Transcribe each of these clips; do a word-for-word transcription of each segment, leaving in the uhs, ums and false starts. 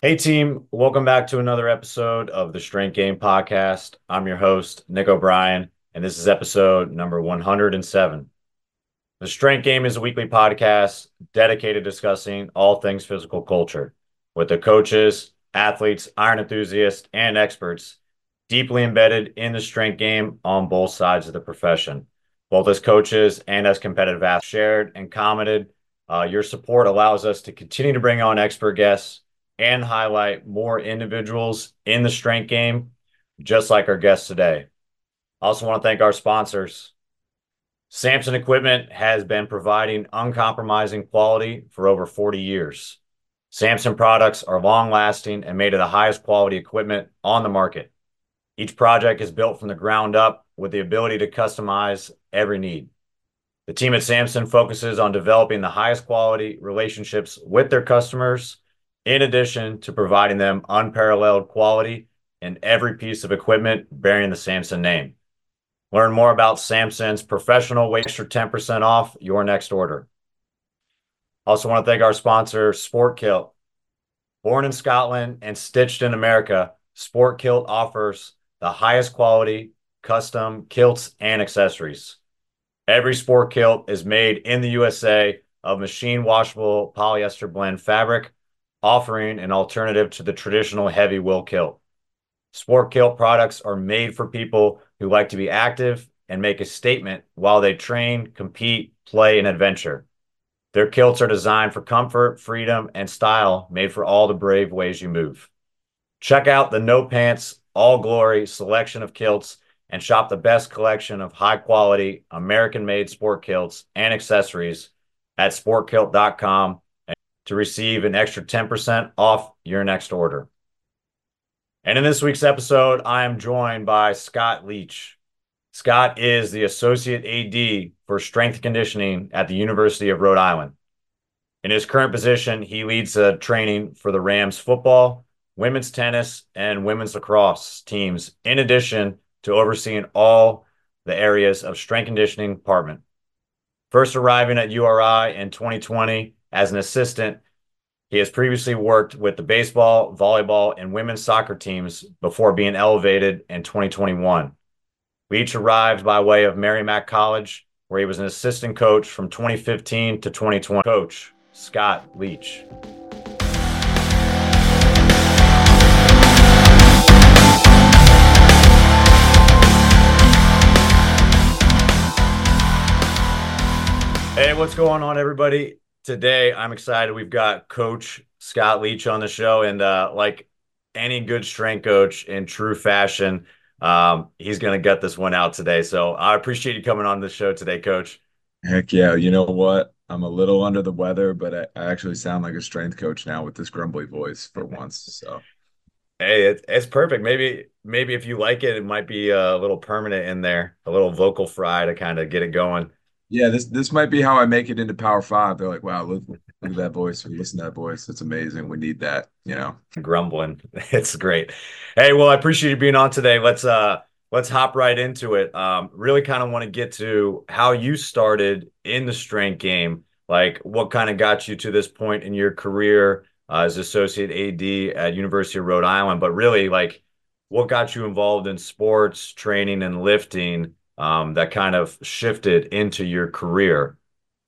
Hey team, welcome back to another episode of the Strength Game Podcast. I'm your host, Nick O'Brien, and this is episode number one hundred seven. The Strength Game is a weekly podcast dedicated to discussing all things physical culture with the coaches, athletes, iron enthusiasts, and experts deeply embedded in the strength game on both sides of the profession, both as coaches and as competitive athletes. Shared and commented. Uh, your support allows us to continue to bring on expert guests and highlight more individuals in the strength game, just like our guests today. I also want to thank our sponsors. Samson Equipment has been providing uncompromising quality for over forty years. Samson products are long lasting and made of the highest quality equipment on the market. Each project is built from the ground up with the ability to customize every need. The team at Samson focuses on developing the highest quality relationships with their customers, in addition to providing them unparalleled quality in every piece of equipment bearing the Samson name. Learn more about Samson's professional weight extra ten percent off your next order. Also want to thank our sponsor, Sport Kilt. Born in Scotland and stitched in America, Sport Kilt offers the highest quality custom kilts and accessories. Every sport kilt is made in the U S A of machine washable polyester blend fabric, offering an alternative to the traditional heavy wool kilt. Sport kilt products are made for people who like to be active and make a statement while they train, compete, play, and adventure. Their kilts are designed for comfort, freedom, and style, made for all the brave ways you move. Check out the No Pants, All Glory selection of kilts and shop the best collection of high-quality, American-made sport kilts and accessories at sport kilt dot com to receive an extra ten percent off your next order. And in this week's episode, I am joined by Scott Leach. Scott is the Associate A D for Strength and Conditioning at the University of Rhode Island. In his current position, he leads the training for the Rams football, women's tennis, and women's lacrosse teams, in addition to overseeing all the areas of strength conditioning department. First arriving at U R I in twenty twenty as an assistant, he has previously worked with the baseball, volleyball, and women's soccer teams before being elevated in twenty twenty-one. Leach arrived by way of Merrimack College, where he was an assistant coach from twenty fifteen to twenty twenty. Coach Scott Leach. Hey, what's going on, everybody? Today, I'm excited. We've got Coach Scott Leach on the show, and uh, like any good strength coach in true fashion, um, he's going to gut this one out today. So I appreciate you coming on the show today, Coach. Heck yeah. You know what? I'm a little under the weather, but I, I actually sound like a strength coach now with this grumbly voice for once. So, Hey, it, it's perfect. Maybe, maybe if you like it, it might be a little permanent in there, a little vocal fry to kind of get it going. yeah, this this might be how I make it into Power Five. They're like, wow, look, look at that voice or listen to that voice. It's amazing. We need that, you know. Grumbling. It's great. Hey, well, I appreciate you being on today. Let's uh let's hop right into it. Um, really kind of want to get to how you started in the strength game, like what kind of got you to this point in your career uh, as associate A D at University of Rhode Island, but really like what got you involved in sports, training, and lifting um, that kind of shifted into your career.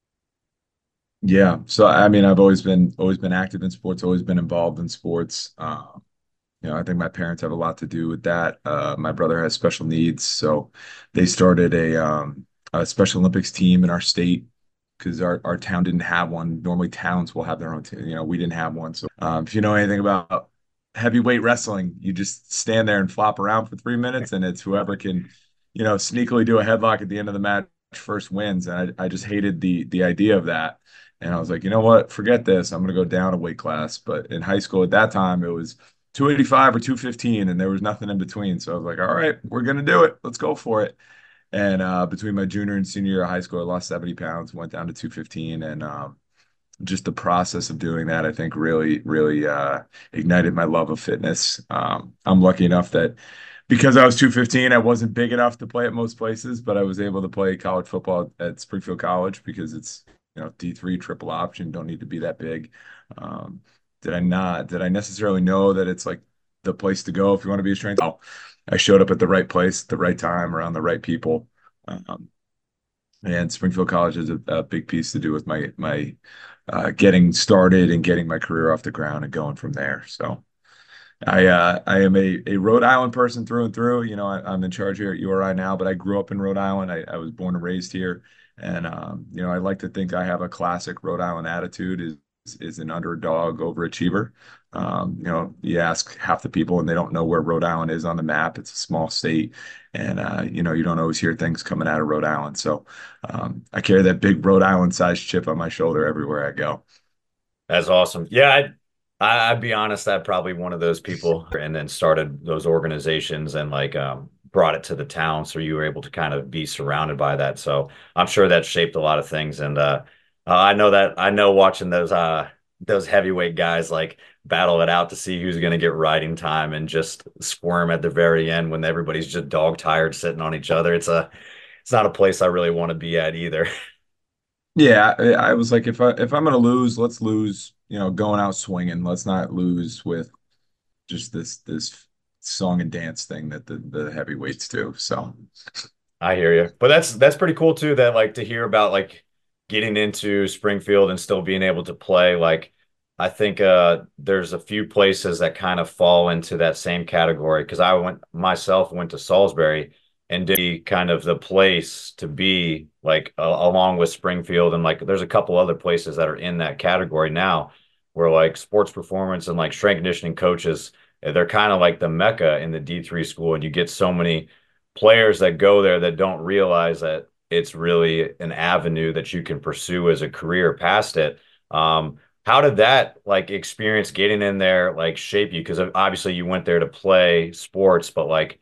Yeah. So I mean, I've always been always been active in sports, always been involved in sports. Um, you know, I think my parents have a lot to do with that. Uh, my brother has special needs, so they started a um a Special Olympics team in our state because our, our town didn't have one. Normally towns will have their own team. You know, we didn't have one. So um, if you know anything about heavyweight wrestling, you just stand there and flop around for three minutes and it's whoever can, you know, sneakily do a headlock at the end of the match first wins. And I, I just hated the the idea of that. And I was like, you know what, forget this. I'm gonna go down a weight class. But in high school at that time, it was two eighty-five or two fifteen, and there was nothing in between. So I was like, all right, we're gonna do it. Let's go for it. And uh, between my junior and senior year of high school, I lost seventy pounds, went down to two fifteen. And um, just the process of doing that, I think, really, really uh, ignited my love of fitness. Um, I'm lucky enough that because I was two fifteen, I wasn't big enough to play at most places, but I was able to play college football at Springfield College because it's, you know, D three triple option, don't need to be that big. Um, Did I not? Did I necessarily know that it's like the place to go if you want to be a strength? No. I showed up at the right place at the right time around the right people. Um, and Springfield College is a, a big piece to do with my my uh, getting started and getting my career off the ground and going from there. So I uh, I am a, a Rhode Island person through and through. You know, I, I'm in charge here at U R I now, but I grew up in Rhode Island. I, I was born and raised here, and um, you know, I like to think I have a classic Rhode Island attitude. Is is an underdog overachiever. Um, you know, you ask half the people and they don't know where Rhode Island is on the map. It's a small state, and uh, you know, you don't always hear things coming out of Rhode Island. So um, I carry that big Rhode Island sized chip on my shoulder everywhere I go. That's awesome. Yeah, I'd, I- I'd be honest, I'm probably one of those people and then started those organizations and like um, brought it to the town. So you were able to kind of be surrounded by that. So I'm sure that shaped a lot of things. And uh, uh, I know that I know watching those uh, those heavyweight guys like battle it out to see who's going to get riding time and just squirm at the very end when everybody's just dog tired sitting on each other. It's a it's not a place I really want to be at either. Yeah, I, I was like, if I if I'm gonna lose, let's lose, you know, going out swinging. Let's not lose with just this this song and dance thing that the the heavyweights do. So I hear you. But that's that's pretty cool too that like to hear about like getting into Springfield and still being able to play like I think uh there's a few places that kind of fall into that same category because I went myself went to Salisbury and did kind of the place to be like uh, along with Springfield and like there's a couple other places that are in that category now where like sports performance and like strength conditioning coaches they're kind of like the mecca in the D three school and you get so many players that go there that don't realize that it's really an avenue that you can pursue as a career past it. Um, how did that like experience getting in there like shape you? Because obviously you went there to play sports, but like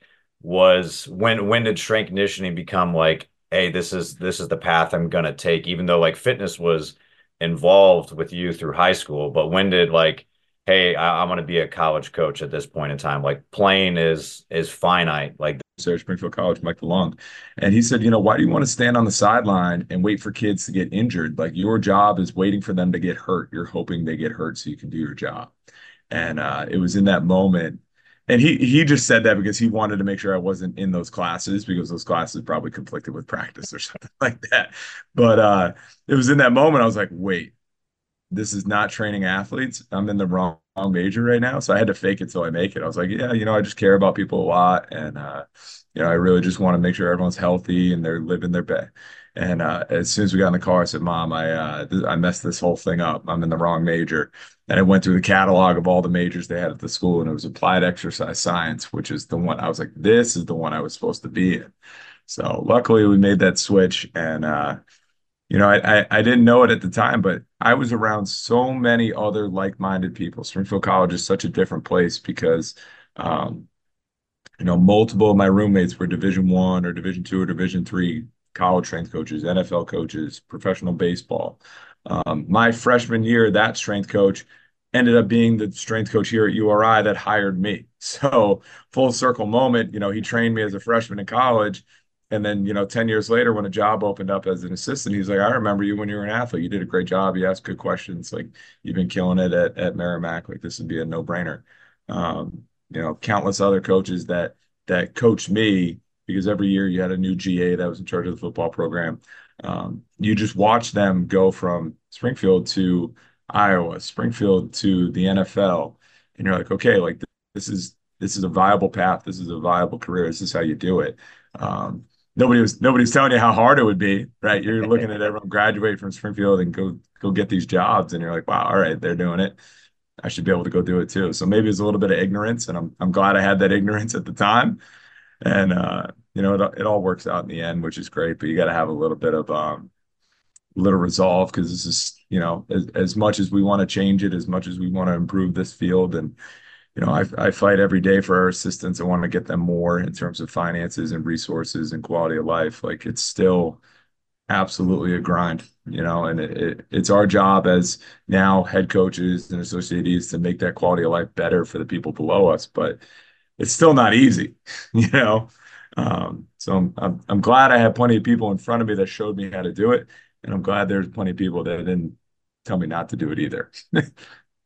was when when did strength conditioning become like, hey, this is this is the path I'm gonna take, even though like fitness was involved with you through high school, but when did like hey, I, I'm going to be a college coach at this point in time. Like playing is is finite. Like Sarah Springfield College, Mike DeLong. And he said, you know, why do you want to stand on the sideline and wait for kids to get injured? Like your job is waiting for them to get hurt. You're hoping they get hurt so you can do your job. And uh, it was in that moment. And he he just said that because he wanted to make sure I wasn't in those classes because those classes probably conflicted with practice or something like that. But uh, it was in that moment I was like, wait, this is not training athletes. I'm in the wrong, wrong major right now. So I had to fake it till I make it. I was like, yeah, you know, I just care about people a lot. And, uh, you know, I really just want to make sure everyone's healthy and they're living their best. And uh, as soon as we got in the car, I said, Mom, I uh, th- I messed this whole thing up. I'm in the wrong major. And I went through the catalog of all the majors they had at the school, and it was applied exercise science, which is the one I was like, this is the one I was supposed to be in. So luckily we made that switch, and uh, you know, I, I I didn't know it at the time, but I was around so many other like-minded people. Springfield College is such a different place because, um, you know, multiple of my roommates were Division One or Division Two or Division Three college strength coaches, N F L coaches, professional baseball. Um, my freshman year, that strength coach ended up being the strength coach here at U R I that hired me. So full circle moment, you know, he trained me as a freshman in college. And then, you know, ten years later, when a job opened up as an assistant, he's like, I remember you when you were an athlete. You did a great job. You asked good questions. Like you've been killing it at, at Merrimack. Like this would be a no-brainer. Um, you know, countless other coaches that that coached me because every year you had a new G A that was in charge of the football program. Um, you just watch them go from Springfield to Iowa, Springfield to the N F L, and you're like, okay, like this is this is a viable path. This is a viable career. This is how you do it. Um, nobody was nobody was telling you how hard it would be, right? You're looking at everyone graduate from Springfield and go go get these jobs, and you're like, wow, all right, they're doing it. I should be able to go do it too. So maybe it's a little bit of ignorance, and I'm I'm glad I had that ignorance at the time. And uh, you know, it it all works out in the end, which is great. But you got to have a little bit of um, little resolve because this is, you know, as as much as we want to change it, as much as we want to improve this field, and you know, I I fight every day for our assistants. I want to get them more in terms of finances and resources and quality of life. Like it's still absolutely a grind, you know, and it, it, it's our job as now head coaches and associates to make that quality of life better for the people below us. But it's still not easy, you know. Um, so I'm, I'm I'm glad I had plenty of people in front of me that showed me how to do it, and I'm glad there's plenty of people that didn't tell me not to do it either.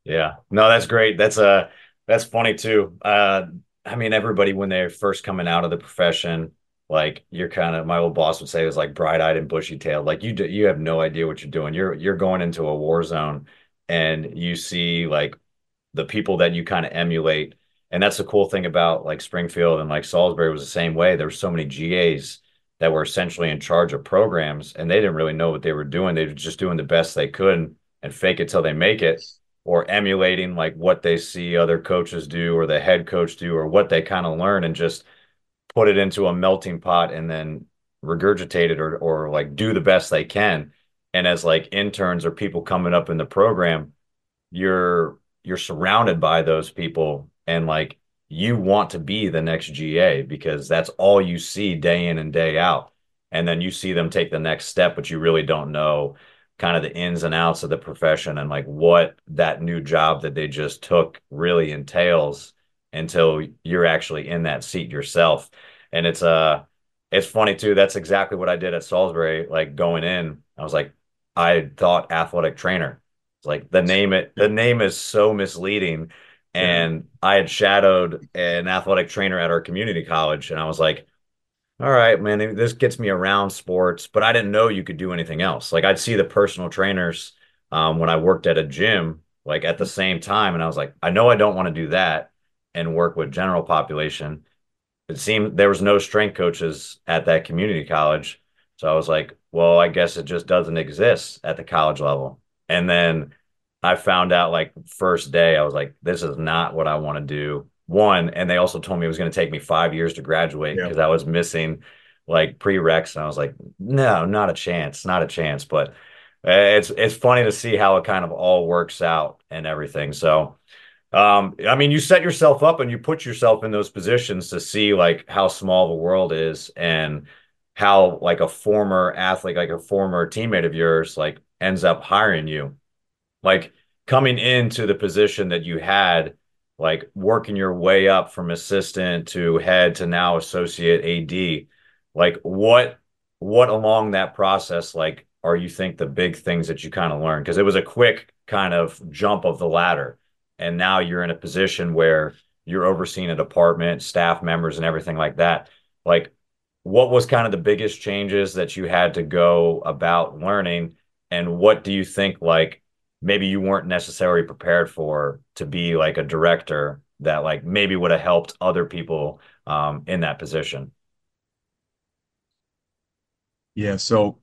Yeah. No, that's great. That's uh that's funny too. Uh I mean everybody when they're first coming out of the profession, like you're kind of my old boss would say it was like bright-eyed and bushy-tailed. Like you do, you have no idea what you're doing. You're you're going into a war zone and you see like the people that you kind of emulate. And that's the cool thing about like Springfield and like Salisbury was the same way. There were so many G As that were essentially in charge of programs and they didn't really know what they were doing. They were just doing the best they could and fake it till they make it or emulating like what they see other coaches do or the head coach do or what they kind of learn and just put it into a melting pot and then regurgitate it or or like do the best they can. And as like interns or people coming up in the program, you're you're surrounded by those people and like you want to be the next G A because that's all you see day in and day out. And then you see them take the next step, but you really don't know kind of the ins and outs of the profession and like what that new job that they just took really entails until you're actually in that seat yourself. And it's uh it's funny too. That's exactly what I did at Salisbury. Like going in, I was like, I thought athletic trainer. It's like the name it the name is so misleading. Yeah. And I had shadowed an athletic trainer at our community college, and I was like, all right, man, this gets me around sports, but I didn't know you could do anything else. Like I'd see the personal trainers um, when I worked at a gym, like at the same time, and I was like, I know I don't want to do that and work with general population. It seemed there was no strength coaches at that community college. So I was like, well, I guess it just doesn't exist at the college level. And then I found out like first day, I was like, this is not what I want to do. One, and they also told me it was going to take me five years to graduate Yeah. because I was missing like prereqs. And I was like, no, not a chance, not a chance. But uh, it's it's funny to see how it kind of all works out and everything. So um, I mean, you set yourself up and you put yourself in those positions to see like how small the world is and how like a former athlete, like a former teammate of yours, like ends up hiring you. Like coming into the position that you had, like working your way up from assistant to head to now associate A D, like what what along that process like are you think the big things that you kind of learned? Because it was a quick kind of jump of the ladder, and now you're in a position where you're overseeing a department, staff members, and everything like that. Like, what was kind of the biggest changes that you had to go about learning, and what do you think like maybe you weren't necessarily prepared for to be like a director that like maybe would have helped other people um, in that position. Yeah. So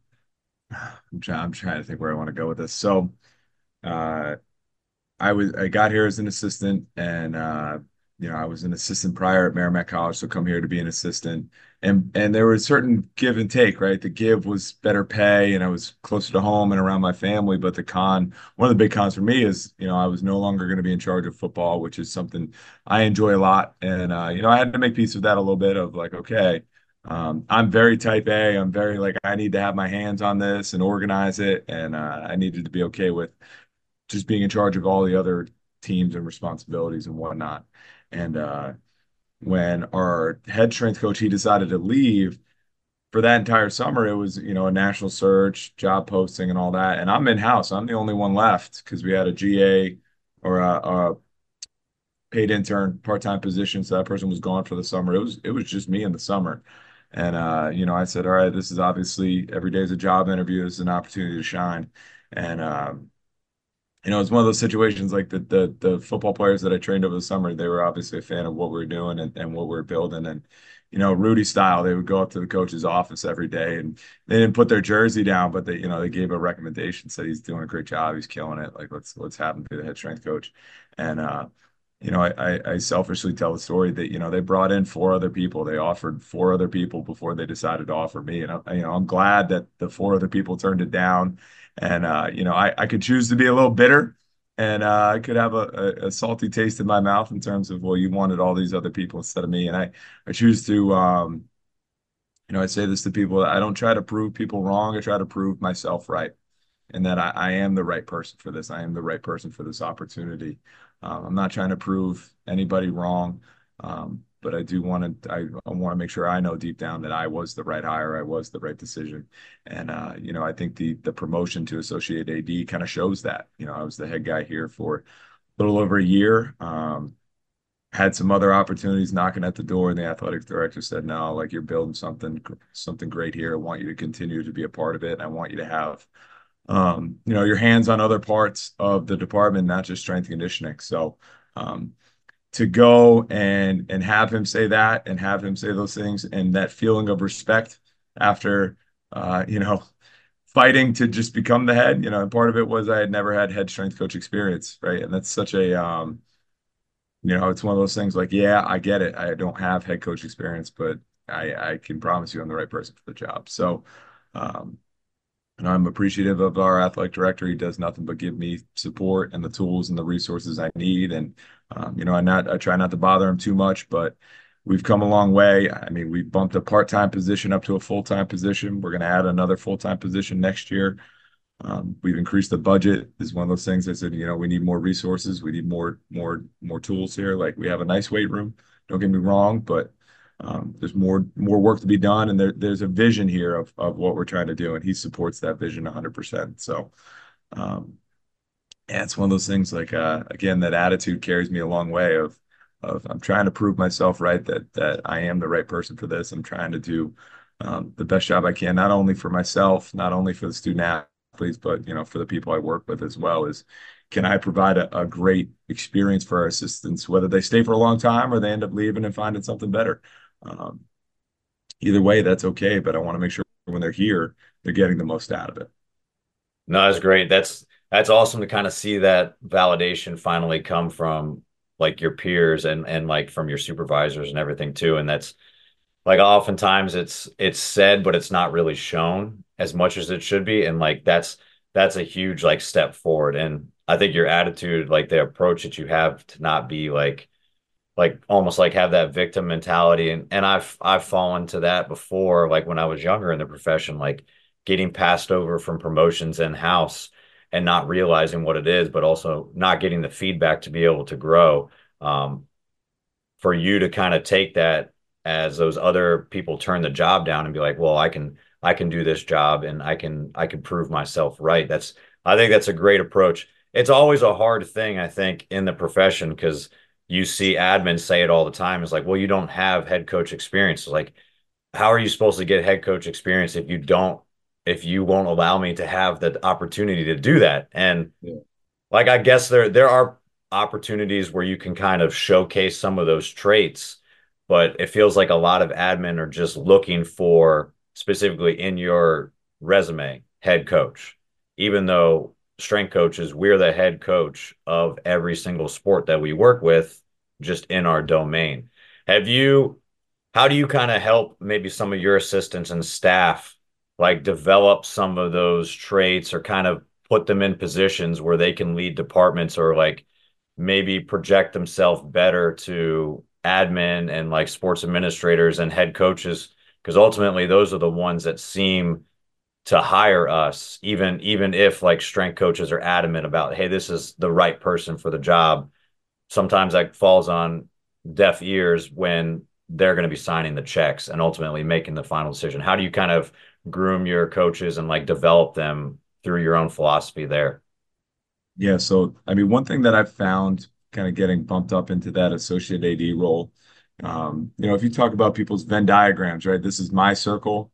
I'm trying, I'm trying to think where I want to go with this. So, uh, I was I got here as an assistant, and uh, you know I was an assistant prior at Merrimack College, so come here to be an assistant, and and there was certain give and take, right? The give was better pay, and I was closer to home and around my family. But the con, one of the big cons for me is, you know, I was no longer going to be in charge of football, which is something I enjoy a lot, and uh, you know I had to make peace with that a little bit of like, okay. Um, I'm very type A. I'm very like I need to have my hands on this and organize it, and uh, I needed to be okay with just being in charge of all the other teams and responsibilities and whatnot. And uh, when our head strength coach he decided to leave for that entire summer, it was you know a national search, job posting, and all that. And I'm in house. I'm the only one left because we had a G A or a, a paid intern part time position, so that person was gone for the summer. It was it was just me in the summer. And uh, you know, I said, all right, this is obviously every day is a job interview. This is an opportunity to shine. And um, you know, it's one of those situations like the the the football players that I trained over the summer, they were obviously a fan of what we were doing and, and what we were building. And, you know, Rudy style, they would go up to the coach's office every day and they didn't put their jersey down, but they, you know, they gave a recommendation, said he's doing a great job, he's killing it. Like let's let's have him be the head strength coach. And uh, you know, I, I I selfishly tell the story that, you know, they brought in four other people. They offered four other people before they decided to offer me. And I, you know, I'm glad that the four other people turned it down. And uh, you know, I, I could choose to be a little bitter and uh, I could have a, a, a salty taste in my mouth in terms of, well, you wanted all these other people instead of me. And I, I choose to, um, you know, I say this to people, I don't try to prove people wrong. I try to prove myself right and that I, I am the right person for this. I am the right person for this opportunity. Um, I'm not trying to prove anybody wrong. Um, but I do want to, I, I want to make sure I know deep down that I was the right hire. I was the right decision. And, uh, you know, I think the, the promotion to associate A D kind of shows that, you know, I was the head guy here for little over a year. Um, had some other opportunities knocking at the door, and the athletic director said, "No, like you're building something something great here. I want you to continue to be a part of it, and I want you to have, um, you know, your hands on other parts of the department, not just strength and conditioning." So, um, to go and and have him say that and have him say those things and that feeling of respect after, uh, you know, fighting to just become the head, you know, and part of it was I had never had head strength coach experience, right? And that's such a, um, you know, it's one of those things like, yeah, I get it. I don't have head coach experience, but I, I can promise you I'm the right person for the job. So, um, and I'm appreciative of our athletic director. He does nothing but give me support and the tools and the resources I need. And, um, you know, I not, I try not to bother him too much, but we've come a long way. I mean, we bumped a part-time position up to a full-time position. We're going to add another full-time position next year. Um, we've increased the budget. Is one of those things I said, you know, we need more resources. We need more, more, more tools here. Like we have a nice weight room. Don't get me wrong, but um, there's more, more work to be done. And there, there's a vision here of, of what we're trying to do. And he supports that vision one hundred percent. So, um, yeah, it's one of those things like, uh, again, that attitude carries me a long way of, of I'm trying to prove myself right that, that I am the right person for this. I'm trying to do um, the best job I can, not only for myself, not only for the student athletes, but, you know, for the people I work with as well is, can I provide a, a great experience for our assistants, whether they stay for a long time or they end up leaving and finding something better. Um, Either way, that's okay, but I want to make sure when they're here, they're getting the most out of it. No, that's great. That's that's awesome to kind of see that validation finally come from like your peers and and like from your supervisors and everything too. And that's like oftentimes it's it's said, but it's not really shown as much as it should be. And like that's that's a huge like step forward. And I think your attitude, like the approach that you have to not be like like almost like have that victim mentality. And and I've I've fallen to that before, like when I was younger in the profession, like getting passed over from promotions in house and not realizing what it is, but also not getting the feedback to be able to grow. Um, for you to kind of take that as those other people turn the job down and be like, well, I can I can do this job and I can I can prove myself right. That's I think that's a great approach. It's always a hard thing, I think, in the profession because you see admins say it all the time. It's like, well, you don't have head coach experience. It's like, how are you supposed to get head coach experience if you don't, if you won't allow me to have the opportunity to do that? And Yeah. like I guess there there are opportunities where you can kind of showcase some of those traits, but it feels like a lot of admin are just looking for specifically in your resume, head coach, even though strength coaches, we're the head coach of every single sport that we work with, just in our domain. Have you, how do you kind of help maybe some of your assistants and staff like develop some of those traits or kind of put them in positions where they can lead departments or like maybe project themselves better to admin and like sports administrators and head coaches? Because ultimately those are the ones that seem to hire us, even even if like strength coaches are adamant about, hey, this is the right person for the job. Sometimes that falls on deaf ears when they're going to be signing the checks and ultimately making the final decision. How do you kind of groom your coaches and like develop them through your own philosophy there? Yeah, so I mean, one thing that I've found kind of getting bumped up into that associate A D role, um, you know, if you talk about people's Venn diagrams, right? This is my circle,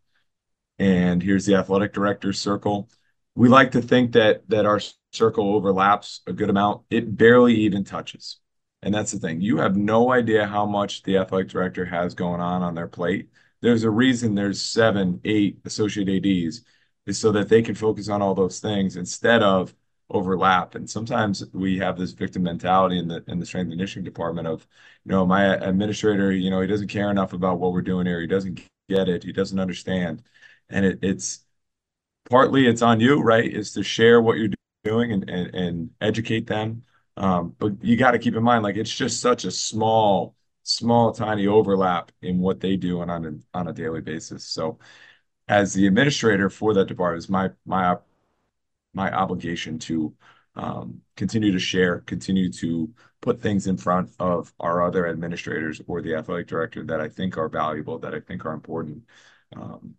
and here's the athletic director's circle. We like to think that that our circle overlaps a good amount. It barely even touches. And that's the thing. You have no idea how much the athletic director has going on on their plate. There's a reason there's seven, eight associate A Ds is so that they can focus on all those things instead of overlap. And sometimes we have this victim mentality in the in the strength and conditioning department of, you know, my administrator, you know, he doesn't care enough about what we're doing here. He doesn't get it. He doesn't understand. And it, it's partly it's on you, right? Is to share what you're doing and and, and educate them. Um, but you got to keep in mind, like it's just such a small, small, tiny overlap in what they do and on a, on a daily basis. So, as the administrator for that department, it's my my my obligation to um, continue to share, continue to put things in front of our other administrators or the athletic director that I think are valuable, that I think are important. Um,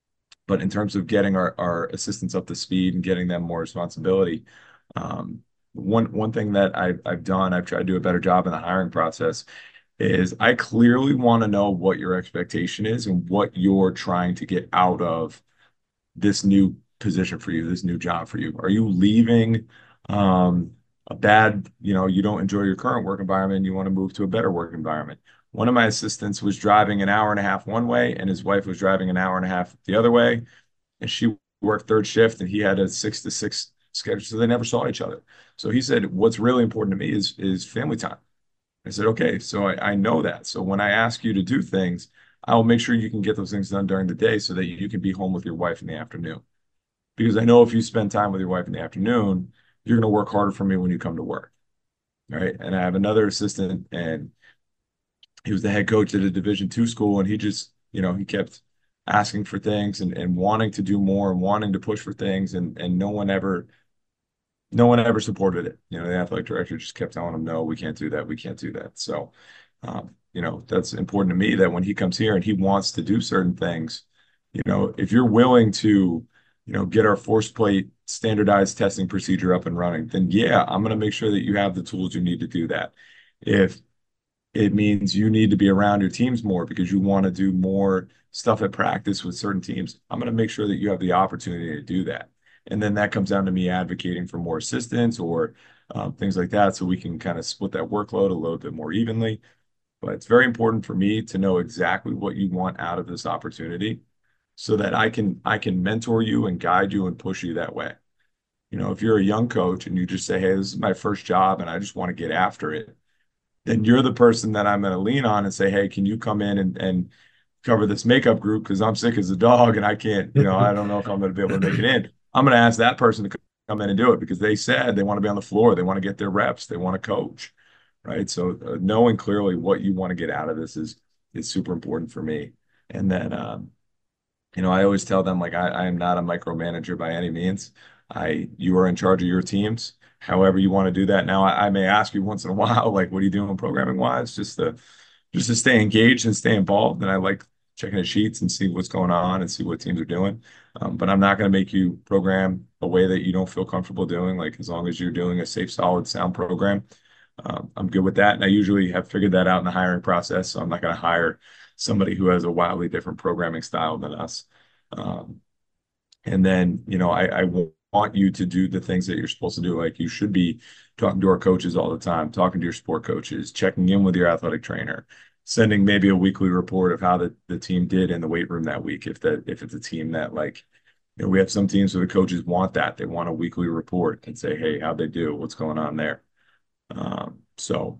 but in terms of getting our, our assistants up to speed and getting them more responsibility, um, one one thing that I've I've done, I've tried to do a better job in the hiring process, is I clearly want to know what your expectation is and what you're trying to get out of this new position for you, this new job for you. Are you leaving um, a bad, you know, you don't enjoy your current work environment, you want to move to a better work environment? One of my assistants was driving an hour and a half one way, and his wife was driving an hour and a half the other way, and she worked third shift, and he had a six to six schedule, so they never saw each other. So he said, "What's really important to me is is family time." I said, "Okay, so I, I know that. So when I ask you to do things, I'll make sure you can get those things done during the day so that you can be home with your wife in the afternoon. Because I know if you spend time with your wife in the afternoon, you're going to work harder for me when you come to work." Right. And I have another assistant, and he was the head coach at a Division two school, and he just, you know, he kept asking for things and, and wanting to do more and wanting to push for things, and and no one ever no one ever supported it. You know, the athletic director just kept telling him, "No, we can't do that. We can't do that." So, um, you know, that's important to me that when he comes here and he wants to do certain things, you know, if you're willing to, you know, get our force plate standardized testing procedure up and running, then yeah, I'm going to make sure that you have the tools you need to do that. If it means you need to be around your teams more because you want to do more stuff at practice with certain teams, I'm going to make sure that you have the opportunity to do that. And then that comes down to me advocating for more assistance or um, things like that so we can kind of split that workload a little bit more evenly. But it's very important for me to know exactly what you want out of this opportunity so that I can I can mentor you and guide you and push you that way. You know, if you're a young coach and you just say, "Hey, this is my first job and I just want to get after it," then you're the person that I'm going to lean on and say, "Hey, can you come in and, and cover this makeup group? Because I'm sick as a dog and I can't, you know, I don't know if I'm going to be able to make it in." I'm going to ask that person to come in and do it because they said they want to be on the floor. They want to get their reps. They want to coach, right? So uh, knowing clearly what you want to get out of this is is super important for me. And then, um, you know, I always tell them like I, I am not a micromanager by any means. I You are in charge of your teams. However you want to do that. Now, I, I may ask you once in a while, like, what are you doing programming wise? Just to just to stay engaged and stay involved. And I like checking the sheets and see what's going on and see what teams are doing. Um, but I'm not going to make you program a way that you don't feel comfortable doing. Like as long as you're doing a safe, solid, sound program, um, I'm good with that. And I usually have figured that out in the hiring process. So I'm not going to hire somebody who has a wildly different programming style than us. Um, and then, you know, I, I want you to do the things that you're supposed to do. Like you should be talking to our coaches all the time, talking to your sport coaches, checking in with your athletic trainer, sending maybe a weekly report of how the, the team did in the weight room that week. If that if it's a team that like, you know, we have some teams where the coaches want that. They want a weekly report and say, "Hey, how'd they do? What's going on there?" Um, so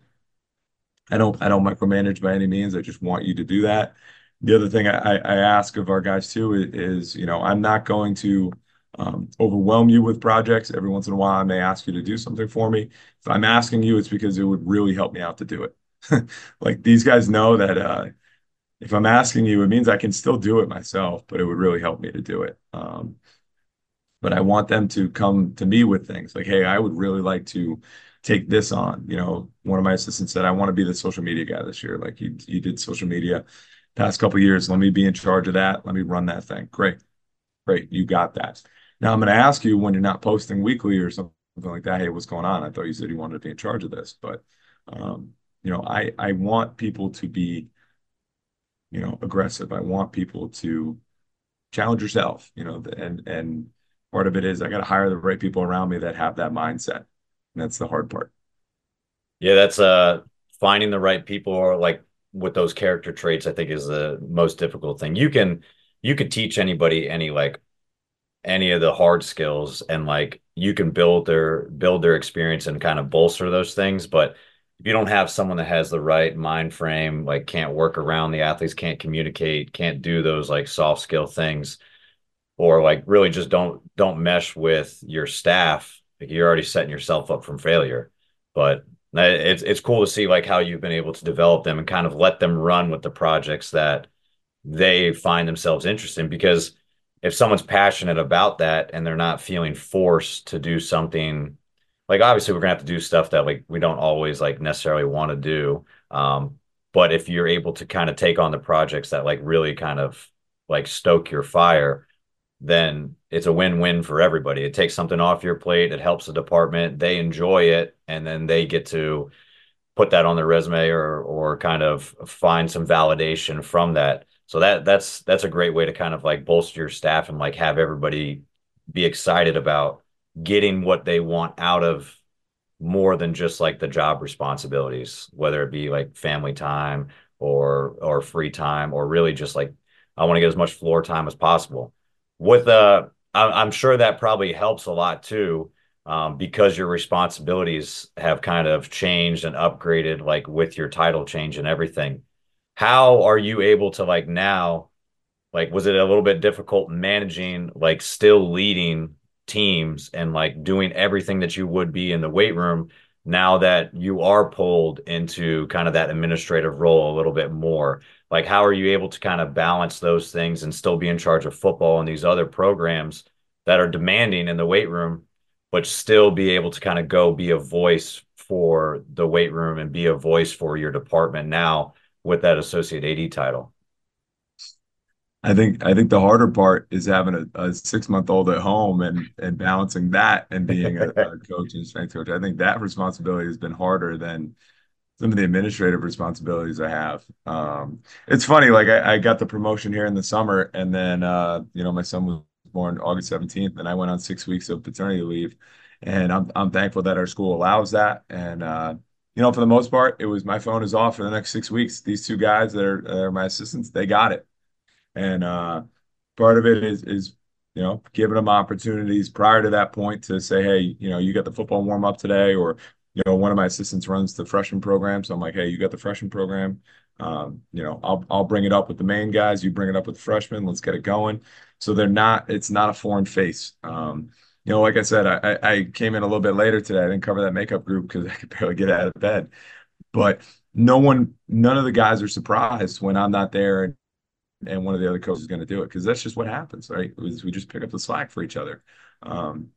I don't I don't micromanage by any means. I just want you to do that. The other thing I, I ask of our guys too is, you know, I'm not going to um, overwhelm you with projects. Every once in a while, I may ask you to do something for me. If I'm asking you, it's because it would really help me out to do it. Like these guys know that uh, if I'm asking you, it means I can still do it myself, but it would really help me to do it. Um, but I want them to come to me with things like, "Hey, I would really like to take this on." You know, one of my assistants said, "I want to be the social media guy this year. Like you, you did social media past couple of years. Let me be in charge of that. Let me run that thing." Great, great, you got that. Now I'm going to ask you when you're not posting weekly or something like that. "Hey, what's going on? I thought you said you wanted to be in charge of this." But um, you know, I I want people to be, you know, aggressive. I want people to challenge yourself, you know, and and part of it is I got to hire the right people around me that have that mindset. And that's the hard part. Yeah, that's uh finding the right people or like with those character traits, I think is the most difficult thing. You can you could teach anybody any like any of the hard skills and like you can build their build their experience and kind of bolster those things. But if you don't have someone that has the right mind frame, like can't work around the athletes, can't communicate, can't do those like soft skill things, or like really just don't don't mesh with your staff, like you're already setting yourself up from failure. But it's it's cool to see like how you've been able to develop them and kind of let them run with the projects that they find themselves interested in. Because if someone's passionate about that and they're not feeling forced to do something, like obviously we're gonna have to do stuff that like we don't always like necessarily want to do. Um, but if you're able to kind of take on the projects that like really kind of like stoke your fire, then it's a win-win for everybody. It takes something off your plate, it helps the department, they enjoy it, and then they get to put that on their resume or or kind of find some validation from that. So that that's that's a great way to kind of like bolster your staff and like have everybody be excited about getting what they want out of more than just like the job responsibilities, whether it be like family time or or free time or really just like I want to get as much floor time as possible. With uh, I- I'm sure that probably helps a lot too, um, because your responsibilities have kind of changed and upgraded, like with your title change and everything. How are you able to like now? Like, was it a little bit difficult managing, like, still leading teams and like doing everything that you would be in the weight room now that you are pulled into kind of that administrative role a little bit more? Like, how are you able to kind of balance those things and still be in charge of football and these other programs that are demanding in the weight room, but still be able to kind of go be a voice for the weight room and be a voice for your department now with that associate A D title? I think I think the harder part is having a, a six month old at home and and balancing that and being a, a coach and strength coach. I think that responsibility has been harder than some of the administrative responsibilities I have. Um, it's funny, like I, I got the promotion here in the summer, and then uh, you know, my son was born August seventeenth, and I went on six weeks of paternity leave. And I'm I'm thankful that our school allows that. And uh, you know, for the most part, it was my phone is off for the next six weeks. These two guys that are, that are my assistants, they got it. And uh, part of it is is you know giving them opportunities prior to that point to say, hey, you know, you got the football warm up today, or you know, one of my assistants runs the freshman program, so I'm like, hey, you got the freshman program. Um, you know, I'll I'll bring it up with the main guys. You bring it up with the freshmen. Let's get it going. So they're not. It's not a foreign face. Um, you know, like I said, I I came in a little bit later today. I didn't cover that makeup group because I could barely get out of bed. But no one, none of the guys are surprised when I'm not there and one of the other coaches is going to do it because that's just what happens, right? We, we just pick up the slack for each other. Um,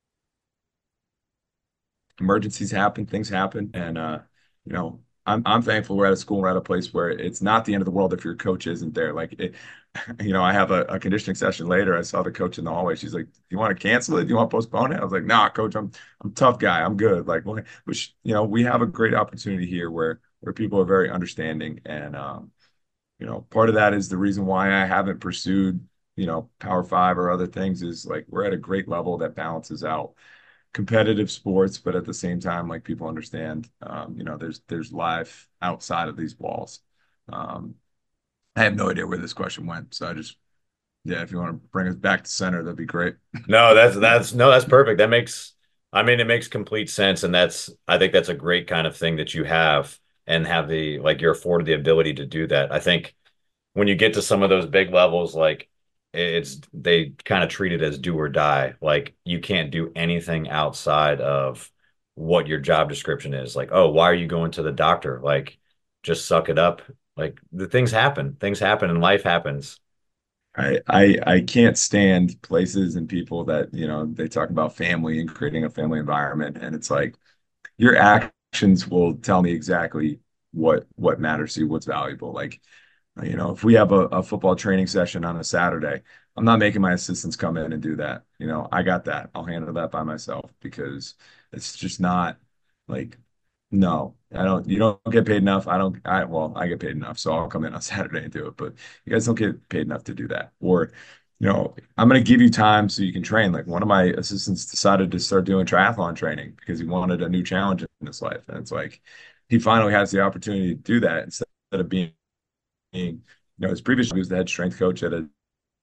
Emergencies happen, things happen, and uh, you know, I'm I'm thankful we're at a school, we're at a place where it's not the end of the world if your coach isn't there. Like, it, you know, I have a, a conditioning session later. I saw the coach in the hallway. She's like, "Do you want to cancel it? Do you want to postpone it?" I was like, "Nah, coach, I'm I'm a tough guy. I'm good." Like, which you know, we have a great opportunity here where where people are very understanding and um, you know, part of that is the reason why I haven't pursued, you know, Power Five or other things is like we're at a great level that balances out competitive sports, but at the same time, like people understand, um, you know, there's there's life outside of these walls. Um, I have no idea where this question went, so I just yeah, if you want to bring us back to center, that'd be great. No, that's that's no, that's perfect. That makes, I mean, it makes complete sense, and that's, I think that's a great kind of thing that you have and have the like you're afforded the ability to do that. I think when you get to some of those big levels, like it's they kind of treat it as do or die. Like you can't do anything outside of what your job description is. Like, oh, why are you going to the doctor? Like, just suck it up. Like the things happen, things happen, and life happens. I, I I can't stand places and people that, you know, they talk about family and creating a family environment. And it's like your actions will tell me exactly what what matters to you, what's valuable. Like, you know, if we have a, a football training session on a Saturday, I'm not making my assistants come in and do that. You know, I got that. I'll handle that by myself because it's just not like, no, I don't, you don't get paid enough. I don't, I, well, I get paid enough. So I'll come in on Saturday and do it. But you guys don't get paid enough to do that. Or, you know, I'm going to give you time so you can train. Like one of my assistants decided to start doing triathlon training because he wanted a new challenge in his life. And it's like, he finally has the opportunity to do that instead of being you know, his previous he was the head strength coach at a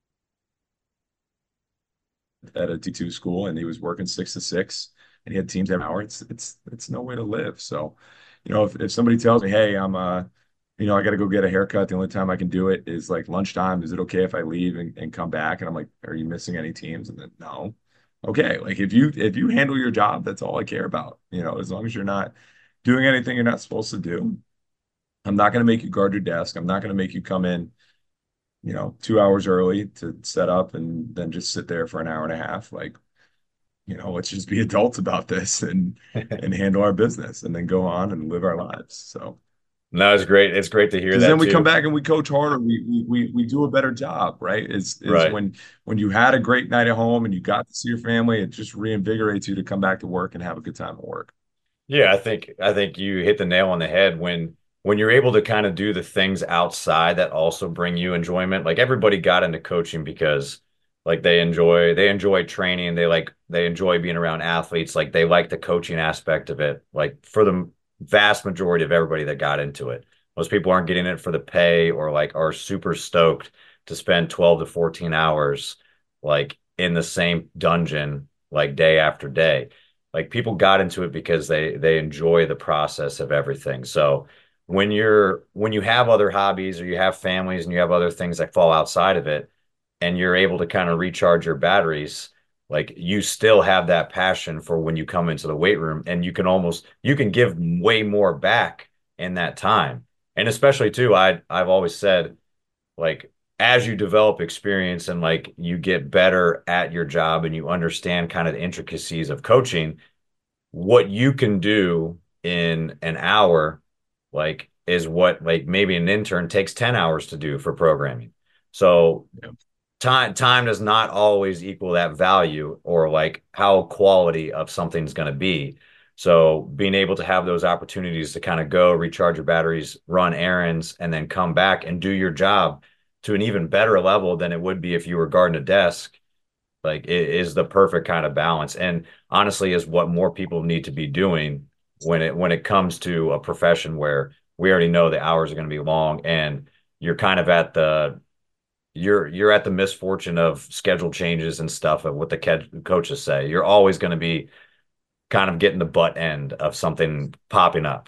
at a D two school, and he was working six to six, and he had teams every hour. It's it's it's no way to live. So, you know, if if somebody tells me, hey, I'm uh, you know, I got to go get a haircut. The only time I can do it is like lunchtime. Is it okay if I leave and, and come back? And I'm like, are you missing any teams? And then no. Okay, like if you if you handle your job, that's all I care about. You know, as long as you're not doing anything you're not supposed to do, I'm not going to make you guard your desk. I'm not going to make you come in you know, two hours early to set up and then just sit there for an hour and a half. Like, you know, let's just be adults about this and and handle our business and then go on and live our lives. So No, it's great. It's great to hear Because that then we come too. back and we coach harder. We, we we we do a better job, right? Is is Right. when when you had a great night at home and you got to see your family, it just reinvigorates you to come back to work and have a good time at work. Yeah, I think I think you hit the nail on the head when when you're able to kind of do the things outside that also bring you enjoyment. Like everybody got into coaching because like they enjoy they enjoy training, they like they enjoy being around athletes, like they like the coaching aspect of it. Like for the vast majority of everybody that got into it. Most people aren't getting it for the pay or like are super stoked to spend twelve to fourteen hours like in the same dungeon like day after day. Like people got into it because they they enjoy the process of everything. So when you're when you have other hobbies or you have families and you have other things that fall outside of it and you're able to kind of recharge your batteries, like you still have that passion for when you come into the weight room and you can almost you can give way more back in that time. And especially too, I I've always said like as you develop experience and like you get better at your job and you understand kind of the intricacies of coaching, what you can do in an hour, like, is what like maybe an intern takes ten hours to do for programming. So Yeah. time time does not always equal that value or like how quality of something's going to be. So being able to have those opportunities to kind of go recharge your batteries, run errands, and then come back and do your job to an even better level than it would be if you were guarding a desk like it is the perfect kind of balance and honestly is what more people need to be doing when it when it comes to a profession where we already know the hours are going to be long and you're kind of at the you're you're at the misfortune of schedule changes and stuff of what the co- coaches say. You're always going to be kind of getting the butt end of something popping up.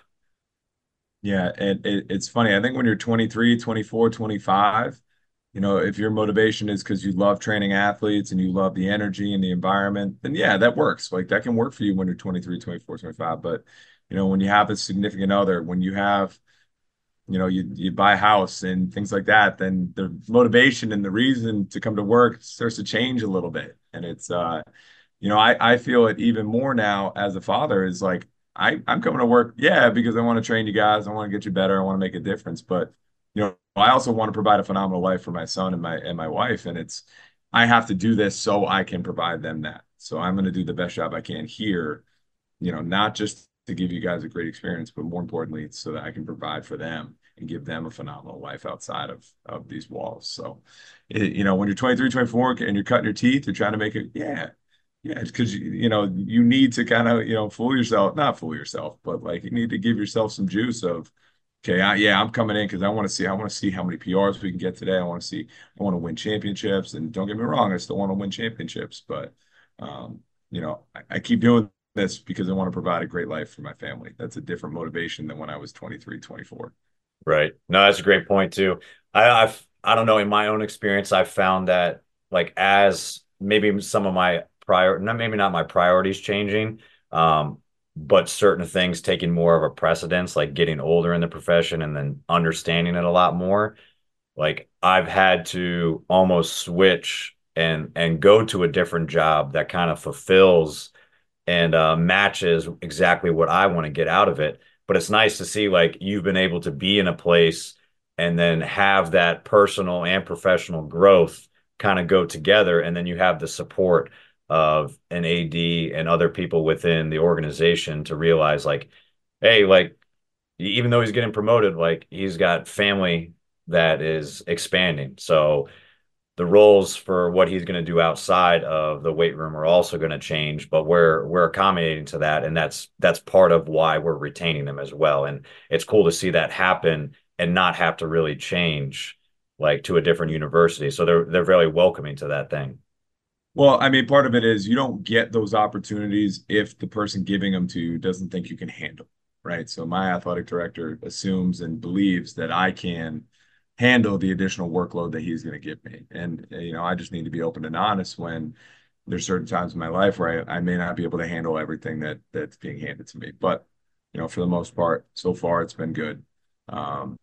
Yeah, and it, it's funny. I think when you're twenty-three, twenty-four, twenty-five, you know, if your motivation is because you love training athletes and you love the energy and the environment, then yeah, that works. Like that can work for you when you're twenty-three, twenty-four, twenty-five. But, you know, when you have a significant other, when you have, you know, you you buy a house and things like that, then the motivation and the reason to come to work starts to change a little bit. And it's uh you know, I, I feel it even more now as a father is like I, I'm coming to work, yeah, because I want to train you guys, I want to get you better, I want to make a difference. But you know, I also want to provide a phenomenal life for my son and my and my wife. And it's I have to do this so I can provide them that. So I'm going to do the best job I can here, you know, not just to give you guys a great experience, but more importantly, so that I can provide for them and give them a phenomenal life outside of of these walls. So, it, you know, when you're twenty-three, twenty-four and you're cutting your teeth, you're trying to make it, yeah, yeah, it's because you, you know, you need to kind of, you know, fool yourself, not fool yourself, but like you need to give yourself some juice of, okay, I, yeah, I'm coming in because I want to see, I want to see how many P Rs we can get today. I want to see, I want to win championships. And don't get me wrong, I still want to win championships, but, um, you know, I, I keep doing this because I want to provide a great life for my family. That's a different motivation than when I was twenty-three, twenty-four. Right. No, that's a great point too. I I've I don't know, in my own experience, I've found that like as maybe some of my prior not maybe not my priorities changing, um, but certain things taking more of a precedence, like getting older in the profession and then understanding it a lot more. Like I've had to almost switch and and go to a different job that kind of fulfills and uh, matches exactly what I want to get out of it. But it's nice to see like you've been able to be in a place and then have that personal and professional growth kind of go together. And then you have the support of an A D and other people within the organization to realize like, hey, like even though he's getting promoted, like he's got family that is expanding. So the roles for what he's going to do outside of the weight room are also going to change, but we're we're accommodating to that, and that's that's part of why we're retaining them as well. And it's cool to see that happen and not have to really change like to a different university. So they're they're very welcoming to that thing. Well, I mean, part of it is you don't get those opportunities if the person giving them to you doesn't think you can handle, right? So my athletic director assumes and believes that I can handle the additional workload that he's going to give me. And, you know, I just need to be open and honest when there's certain times in my life where I, I may not be able to handle everything that that's being handed to me. But, you know, for the most part, so far it's been good. Um,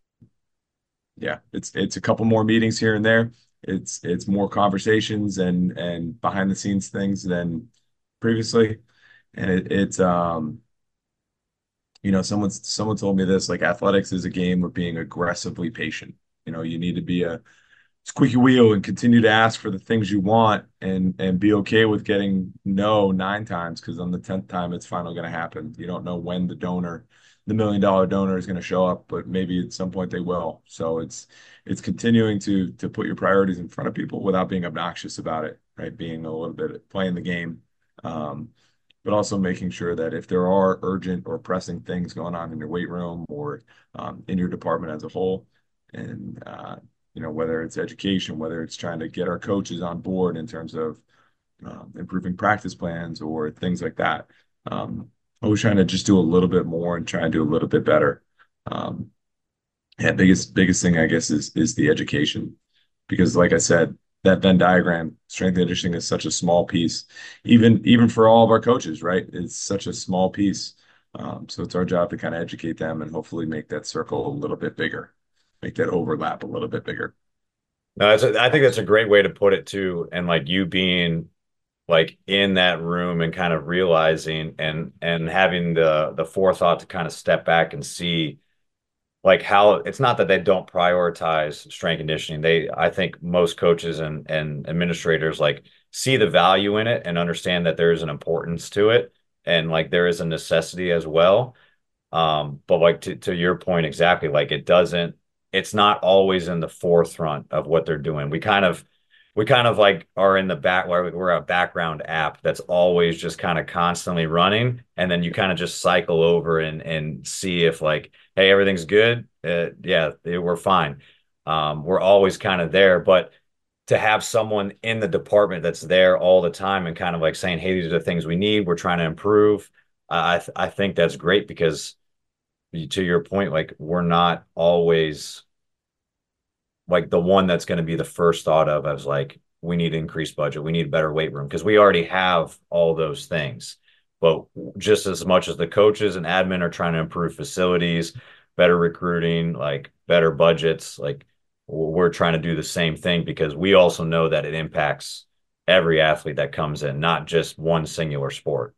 yeah, it's it's a couple more meetings here and there. It's it's more conversations and and behind the scenes things than previously. And it, it's um You know, someone someone told me this, like athletics is a game of being aggressively patient. You know, you need to be a squeaky wheel and continue to ask for the things you want and and be okay with getting no nine times because on the tenth time it's finally going to happen. You don't know when the donor, the million dollar donor is going to show up, but maybe at some point they will. So it's it's continuing to to put your priorities in front of people without being obnoxious about it, right? Being a little bit playing the game. Um, but also making sure that if there are urgent or pressing things going on in your weight room or um, in your department as a whole, and uh, you know, whether it's education, whether it's trying to get our coaches on board in terms of um, improving practice plans or things like that. Um, always trying to just do a little bit more and try and do a little bit better. Um, yeah, biggest biggest thing I guess is is the education because, like I said, that Venn diagram, strength and conditioning is such a small piece, even even for all of our coaches, right? It's such a small piece. Um, so it's our job to kind of educate them and hopefully make that circle a little bit bigger, make that overlap a little bit bigger. No, that's a, I think that's a great way to put it too. And like you being like in that room and kind of realizing and and having the the forethought to kind of step back and see like how it's not that they don't prioritize strength conditioning. They, I think most coaches and and administrators like see the value in it and understand that there is an importance to it and like there is a necessity as well. Um, but like to, to your point exactly, like it doesn't, it's not always in the forefront of what they're doing. We kind of we kind of like are in the back where we're a background app that's always just kind of constantly running. And then you kind of just cycle over and and see if like, hey, everything's good. Uh, yeah, we're fine. Um, we're always kind of there, but to have someone in the department that's there all the time and kind of like saying, hey, these are the things we need. We're trying to improve. I th I think that's great because to your point, like we're not always like the one that's going to be the first thought of as like we need increased budget, we need a better weight room because we already have all those things. But just as much as the coaches and admin are trying to improve facilities, better recruiting, like better budgets, like we're trying to do the same thing because we also know that it impacts every athlete that comes in, not just one singular sport.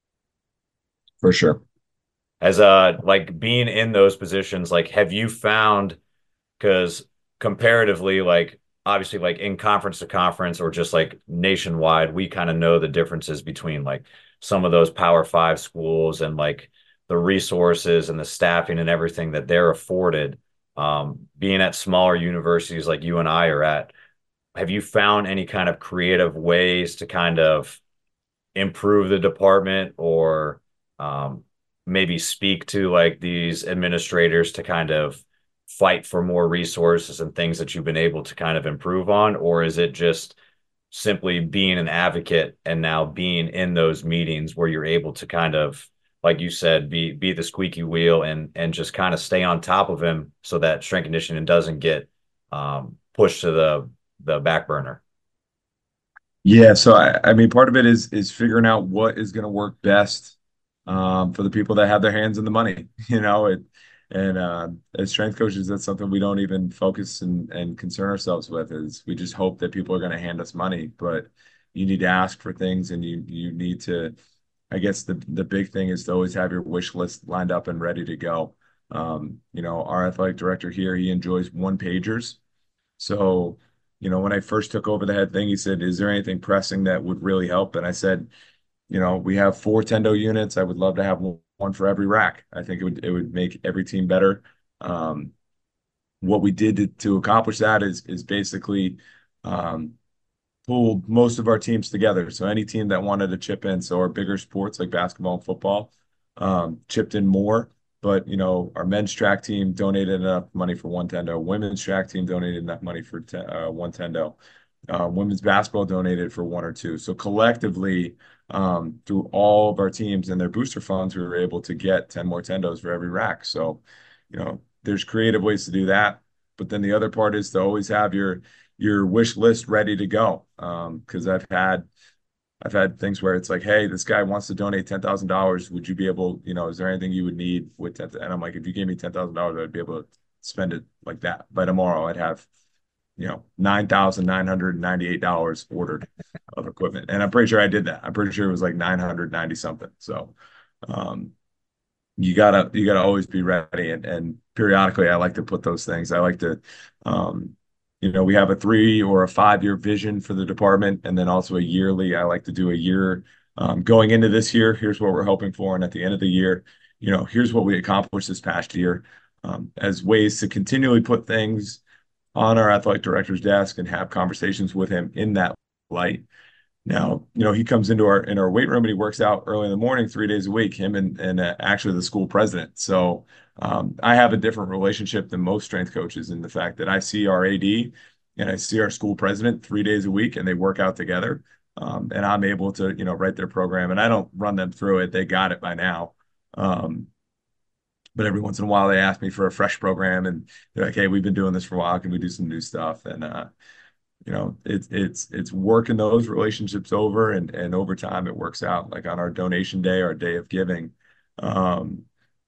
For sure. As uh like being in those positions, like have you found because comparatively, like obviously, like in conference to conference or just like nationwide, we kind of know the differences between like some of those Power Five schools and like the resources and the staffing and everything that they're afforded. Um, being at smaller universities like you and I are at, have you found any kind of creative ways to kind of improve the department or um, maybe speak to like these administrators to kind of fight for more resources and things that you've been able to kind of improve on? Or is it just simply being an advocate and now being in those meetings where you're able to kind of, like you said, be be the squeaky wheel and and just kind of stay on top of him so that strength conditioning doesn't get um, pushed to the the back burner? Yeah, so I, I mean, part of it is is figuring out what is going to work best um, for the people that have their hands in the money. You know, it and uh, as strength coaches, that's something we don't even focus and and concern ourselves with. Is we just hope that people are going to hand us money, but you need to ask for things, and you you need to. I guess the the big thing is to always have your wish list lined up and ready to go. Um, you know, our athletic director here, he enjoys one pagers. So, you know, when I first took over the head thing, he said, "Is there anything pressing that would really help?" And I said, "You know, we have four Tendo units. I would love to have one for every rack. I think it would it would make every team better." Um, what we did to, to accomplish that is is basically um, pulled most of our teams together. So any team that wanted to chip in, so our bigger sports like basketball and football, um, chipped in more. But you know, our men's track team donated enough money for one tendo. Women's track team donated enough money for te uh, one tendo. Uh, women's basketball donated for one or two. So collectively, um, through all of our teams and their booster funds, we were able to get ten more tendos for every rack. So, you know, there's creative ways to do that. But then the other part is to always have your your wish list ready to go. Um, because I've had I've had things where it's like, hey, this guy wants to donate ten thousand dollars. Would you be able, you know, is there anything you would need with ten? And I'm like, if you gave me ten thousand dollars, I'd be able to spend it like that. By tomorrow, I'd have, you know, nine thousand nine hundred ninety-eight dollars ordered of equipment. And I'm pretty sure I did that. I'm pretty sure it was like nine hundred ninety something. So, um, you gotta you gotta always be ready. And and periodically I like to put those things. I like to um you know, we have a three or a five year vision for the department, and then also a yearly. I like to do a year um, going into this year. Here's what we're hoping for, and at the end of the year, you know, here's what we accomplished this past year, um, as ways to continually put things on our athletic director's desk and have conversations with him in that light. Now, you know, he comes into our in our weight room and he works out early in the morning, three days a week. Him and and uh, actually the school president. So um, I have a different relationship than most strength coaches in the fact that I see our A D and I see our school president three days a week, and they work out together. Um, and I'm able to, you know, write their program, and I don't run them through it. They got it by now. Um, but every once in a while, they ask me for a fresh program, and they're like, "Hey, we've been doing this for a while. Can we do some new stuff?" And uh, you know, it's it's it's working those relationships over, and and over time it works out. Like on our donation day, our day of giving, um,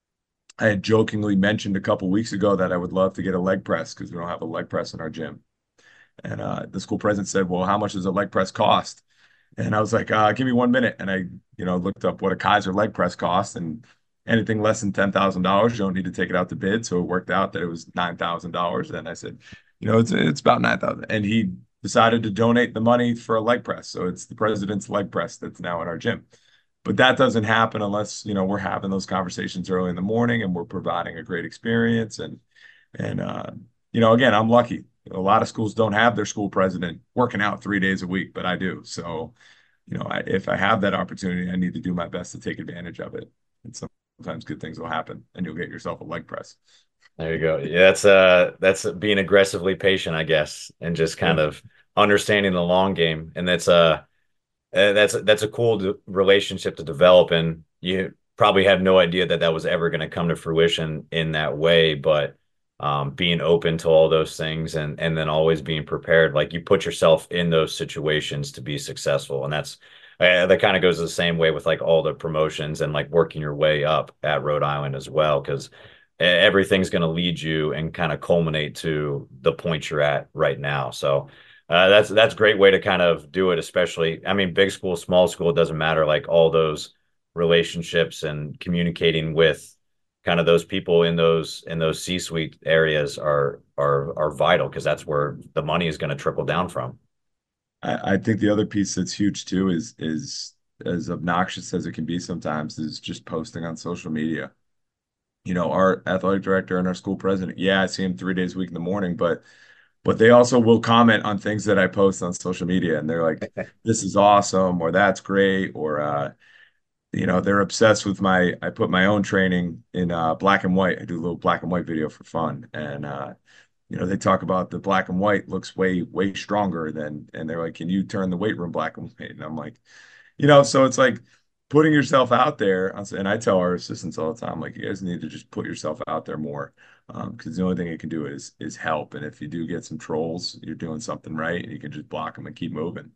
I had jokingly mentioned a couple weeks ago that I would love to get a leg press because we don't have a leg press in our gym. And uh, the school president said, "Well, how much does a leg press cost?" And I was like, uh, "Give me one minute." And I, you know, looked up what a Kaiser leg press costs, and anything less than ten thousand dollars, you don't need to take it out to bid. So it worked out that it was nine thousand dollars. And I said, "You know, it's it's about nine thousand." And he decided to donate the money for a leg press. So it's the president's leg press that's now in our gym. But that doesn't happen unless, you know, we're having those conversations early in the morning and we're providing a great experience. And and uh, you know, again, I'm lucky. A lot of schools don't have their school president working out three days a week, but I do. So, you know, I, if I have that opportunity, I need to do my best to take advantage of it. And sometimes good things will happen, and you'll get yourself a leg press. There you go. Yeah, that's uh that's being aggressively patient, I guess, and just kind Yeah. of understanding the long game. And that's uh uh, that's that's a cool d relationship to develop. And you probably had no idea that that was ever going to come to fruition in that way. But um, being open to all those things, and and then always being prepared, like you put yourself in those situations to be successful. And that's uh, that kind of goes the same way with like all the promotions and like working your way up at Rhode Island as well, because everything's going to lead you and kind of culminate to the point you're at right now. So uh, that's that's a great way to kind of do it, especially, I mean, big school, small school, it doesn't matter. Like all those relationships and communicating with kind of those people in those in those C-suite areas are are are vital, because that's where the money is going to trickle down from. I, I think the other piece that's huge too is is as obnoxious as it can be sometimes is just posting on social media. You know, our athletic director and our school president, yeah, I see him three days a week in the morning, but but they also will comment on things that I post on social media, and they're like, "This is awesome," or "That's great," or uh, you know, they're obsessed with my. I put my own training in uh, black and white. I do a little black and white video for fun, and uh, you know, they talk about the black and white looks way way stronger than, and they're like, "Can you turn the weight room black and white?" And I'm like, you know, so it's like putting yourself out there. And I tell our assistants all the time, like, you guys need to just put yourself out there more, um, because the only thing it can do is is help. And if you do get some trolls, you're doing something right. You can just block them and keep moving.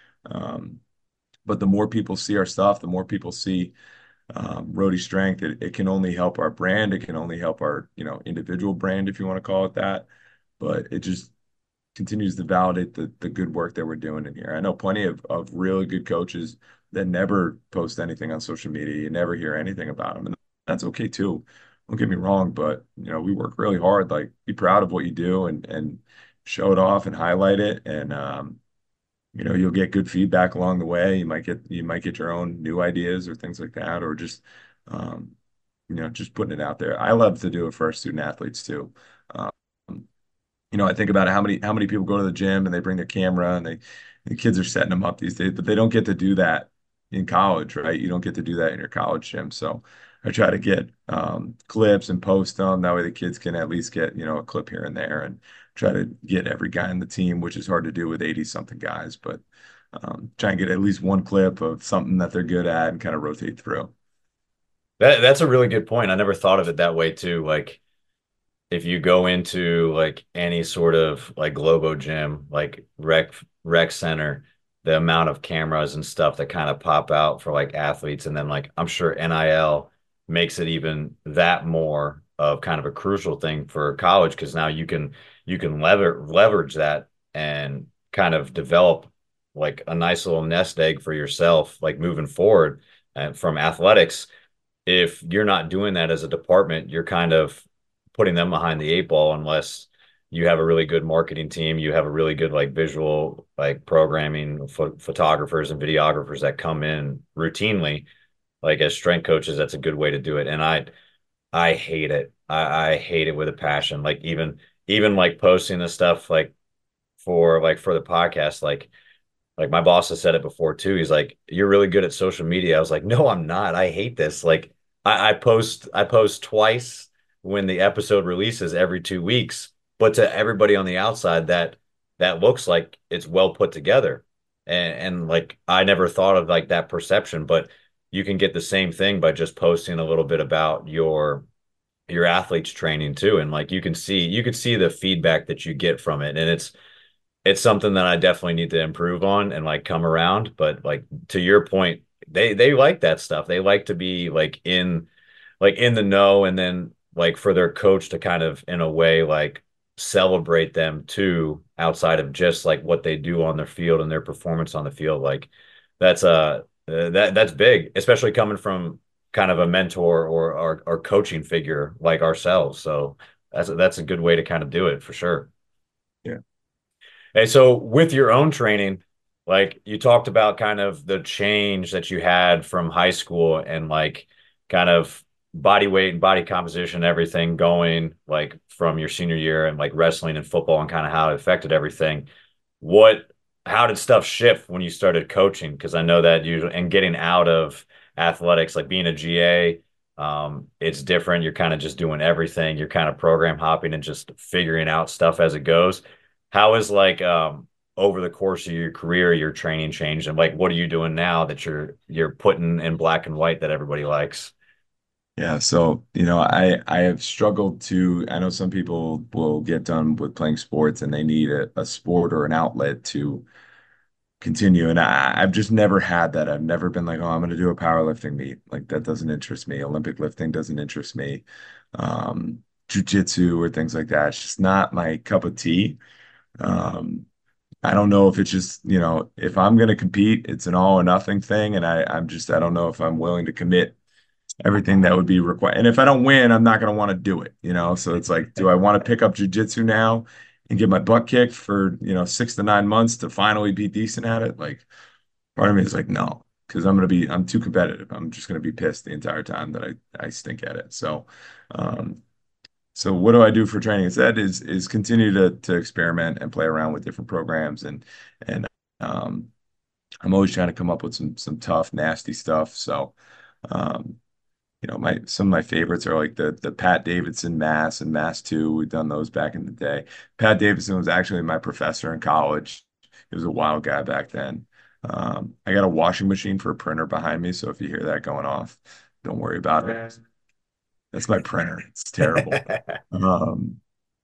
Um, but the more people see our stuff, the more people see um, Roadie Strength. It, it can only help our brand. It can only help our, you know, individual brand, if you want to call it that. But it just continues to validate the the good work that we're doing in here. I know plenty of of really good coaches that never post anything on social media. You never hear anything about them, and that's okay too. Don't get me wrong, but you know, we work really hard. Like, be proud of what you do and and show it off and highlight it. And um, you know, you'll get good feedback along the way. You might get you might get your own new ideas or things like that, or just um, you know, just putting it out there. I love to do it for our student athletes too. Um, you know, I think about how many how many people go to the gym and they bring their camera, and they the kids are setting them up these days, but they don't get to do that in college, right? You don't get to do that in your college gym. So I try to get um, clips and post them. That way the kids can at least get, you know, a clip here and there, and try to get every guy in the team, which is hard to do with eighty something guys, but um, try and get at least one clip of something that they're good at and kind of rotate through. That that's a really good point. I never thought of it that way too. Like if you go into like any sort of like Globo gym, like rec rec center, the amount of cameras and stuff that kind of pop out for like athletes, and then like I'm sure N I L makes it even that more of kind of a crucial thing for college, because now you can you can lever leverage that and kind of develop like a nice little nest egg for yourself, like moving forward and from athletics. if you're not doing that as a department, you're kind of putting them behind the eight ball unless you have a really good marketing team, you have a really good like visual like programming ph photographers and videographers that come in routinely like as strength coaches. That's a good way to do it. And I I hate it. I, I hate it with a passion. Like even even like posting the stuff like for like for the podcast, like like my boss has said it before too. He's like, "You're really good at social media." I was like, "No, I'm not. I hate this." Like I, I post I post twice when the episode releases every two weeks, but to everybody on the outside that that looks like it's well put together. And and like I never thought of like that perception, but you can get the same thing by just posting a little bit about your your athletes training too. And like you can see you can see the feedback that you get from it. And it's it's something that I definitely need to improve on and like come around. But like to your point, they they like that stuff. They like to be like in like in the know, and then like for their coach to kind of in a way like celebrate them too outside of just like what they do on their field and their performance on the field. Like that's uh uh, that that's big, especially coming from kind of a mentor or or, or coaching figure like ourselves. So that's a, that's a good way to kind of do it for sure. Yeah. Hey, so with your own training, like you talked about kind of the change that you had from high school and like kind of body weight and body composition, everything going like from your senior year and like wrestling and football and kind of how it affected everything. What, how did stuff shift when you started coaching? Because I know that you and getting out of athletics, like being a G A, um, it's different. You're kind of just doing everything. You're kind of program hopping and just figuring out stuff as it goes. How is like um over the course of your career, your training changed, and like what are you doing now that you're you're putting in black and white that everybody likes? Yeah, so you know, I I have struggled to. I know some people will get done with playing sports and they need a, a sport or an outlet to continue, and I, I've just never had that. I've never been like, oh, I'm going to do a powerlifting meet. Like that doesn't interest me. Olympic lifting doesn't interest me. Um, Jiu-jitsu or things like that. It's just not my cup of tea. Um, I don't know if it's just, you know, if I'm going to compete, it's an all or nothing thing, and I I'm just I don't know if I'm willing to commit everything that would be required. And if I don't win, I'm not going to want to do it, you know? So it's like, do I want to pick up jujitsu now and get my butt kicked for, you know, six to nine months to finally be decent at it? Like, part of me is like, no, because I'm going to be, I'm too competitive. I'm just going to be pissed the entire time that I, I stink at it. So, um, so what do I do for training instead is, is continue to, to experiment and play around with different programs. And, and, um, I'm always trying to come up with some, some tough, nasty stuff. So, um, you know, my some of my favorites are like the the Pat Davidson Mass and Mass two. We've done those back in the day. Pat Davidson was actually my professor in college. He was a wild guy back then. Um, I got a washing machine for a printer behind me, so if you hear that going off, don't worry about it. That's my printer. It's terrible. Um,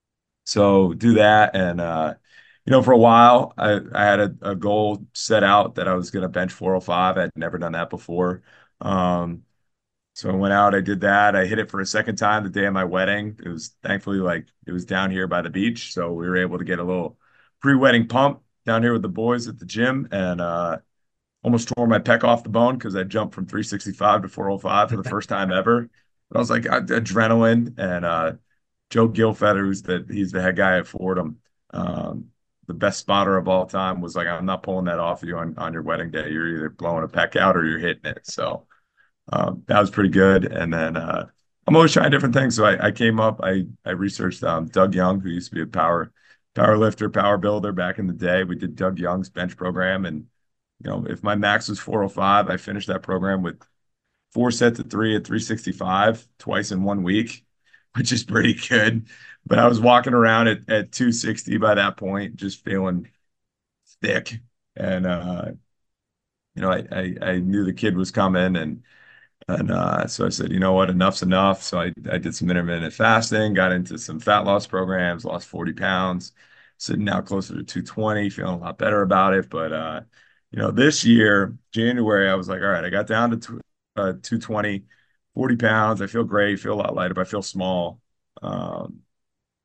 so do that, and uh, you know, for a while, I I had a, a goal set out that I was going to bench four oh five. I'd never done that before. Um, so I went out, I did that. I hit it for a second time the day of my wedding. It was thankfully like it was down here by the beach. So we were able to get a little pre-wedding pump down here with the boys at the gym and uh almost tore my pec off the bone because I jumped from three sixty-five to four oh five for the first time ever. But I was like ad- adrenaline and uh Joe Gilfeather, who's the he's the head guy at Fordham, um, the best spotter of all time, was like, I'm not pulling that off you on, on your wedding day. You're either blowing a pec out or you're hitting it. So um, that was pretty good. And then uh, I'm always trying different things. So I, I came up, I I researched um, Doug Young, who used to be a power power lifter, power builder back in the day. We did Doug Young's bench program, and you know, if my max was four oh five, I finished that program with four sets of three at three sixty-five twice in one week, which is pretty good. But I was walking around at, at two sixty by that point, just feeling thick. And uh, you know, I, I I knew the kid was coming, and and uh, so I said, you know what, enough's enough. So I, I did some intermittent fasting, got into some fat loss programs, lost forty pounds, sitting now closer to two twenty, feeling a lot better about it. But, uh, you know, this year, January, I was like, all right, I got down to tw uh, two twenty, forty pounds. I feel great, feel a lot lighter, but I feel small. Um, and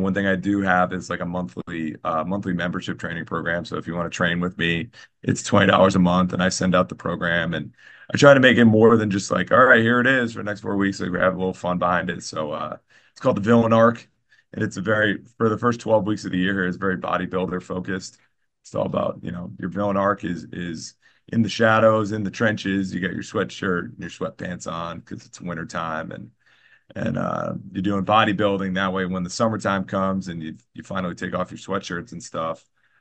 one thing I do have is like a monthly uh monthly membership training program. So if you want to train with me, it's twenty dollars a month and I send out the program and I try to make it more than just like, all right, here it is for the next four weeks. Like we have a little fun behind it. So uh it's called the Villain Arc. And it's a very for the first twelve weeks of the year, it's very bodybuilder focused. It's all about, you know, your villain arc is is in the shadows, in the trenches. You got your sweatshirt and your sweatpants on because it's winter time and and uh, you're doing bodybuilding that way when the summertime comes and you you finally take off your sweatshirts and stuff.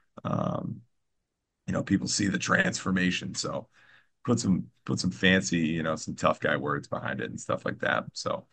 Um, you know, people see the transformation. So put some put some fancy, you know, some tough guy words behind it and stuff like that. So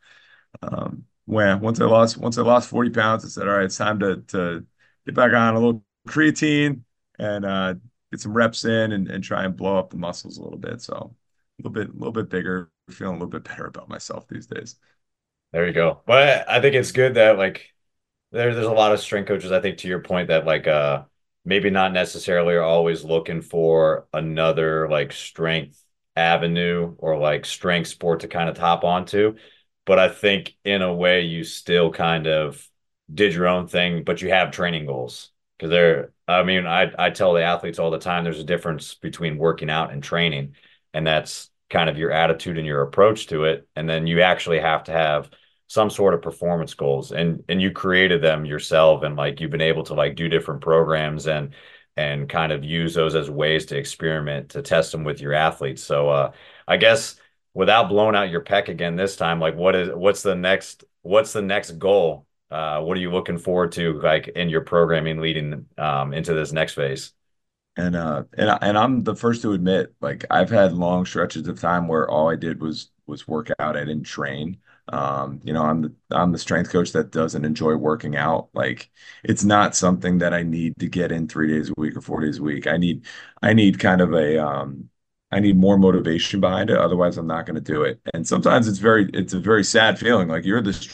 um, when once I lost once I lost forty pounds, I said, all right, it's time to to get back on a little creatine and uh, get some reps in and, and try and blow up the muscles a little bit. So a little bit a little bit bigger, feeling a little bit better about myself these days. There you go. But I think it's good that like there, there's a lot of strength coaches, I think to your point that like uh maybe not necessarily are always looking for another like strength avenue or like strength sport to kind of top onto. But I think in a way you still kind of did your own thing, but you have training goals. Because there, I mean, I I tell the athletes all the time there's a difference between working out and training, and that's kind of your attitude and your approach to it. And then you actually have to have some sort of performance goals and and you created them yourself and like you've been able to like do different programs and and kind of use those as ways to experiment to test them with your athletes. So uh I guess without blowing out your pec again this time, like what is what's the next what's the next goal? Uh what are you looking forward to like in your programming leading um into this next phase? And uh and I, and I'm the first to admit, like I've had long stretches of time where all I did was was work out. I didn't train. Um, you know, I'm the I'm the strength coach that doesn't enjoy working out. Like it's not something that I need to get in three days a week or four days a week. I need I need kind of a um I need more motivation behind it. Otherwise, I'm not going to do it. And sometimes it's very it's a very sad feeling. Like you're the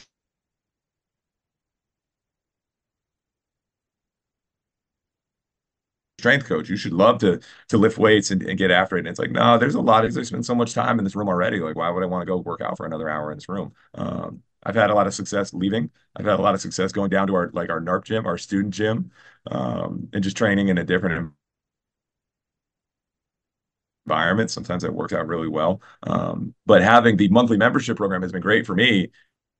strength coach. You should love to to lift weights and, and get after it. And it's like, no, there's a lot of I spend so much time in this room already. Like, why would I want to go work out for another hour in this room? Um, I've had a lot of success leaving. I've had a lot of success going down to our like our NARP gym, our student gym, um, and just training in a different environment. Sometimes that works out really well. Um, but having the monthly membership program has been great for me.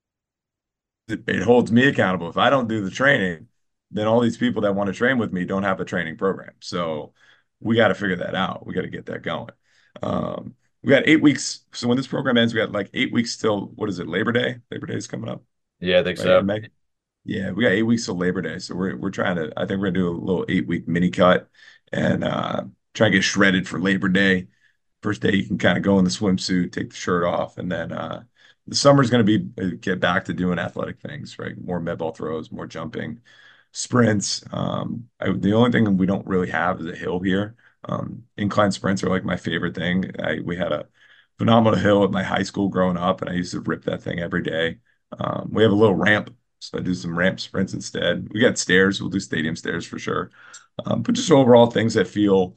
It, it holds me accountable. If I don't do the training, then all these people that want to train with me don't have a training program. So we got to figure that out. We got to get that going. Um, we got eight weeks. So when this program ends, we got like eight weeks till what is it? Labor Day. Labor Day is coming up, Yeah, I think right? In so. May. Yeah, we got eight weeks till Labor Day. So we're we're trying to. I think we're gonna do a little eight week mini cut and uh, try and get shredded for Labor Day. First day you can kind of go in the swimsuit, take the shirt off, and then uh, the summer's going to be uh, get back to doing athletic things, right? More med ball throws, more jumping, sprints. Um, I, the only thing we don't really have is a hill here. Um, incline sprints are like my favorite thing. I, we had a phenomenal hill at my high school growing up, and I used to rip that thing every day. Um, we have a little ramp, so I do some ramp sprints instead. We got stairs. We'll do stadium stairs for sure. Um, but just overall things that feel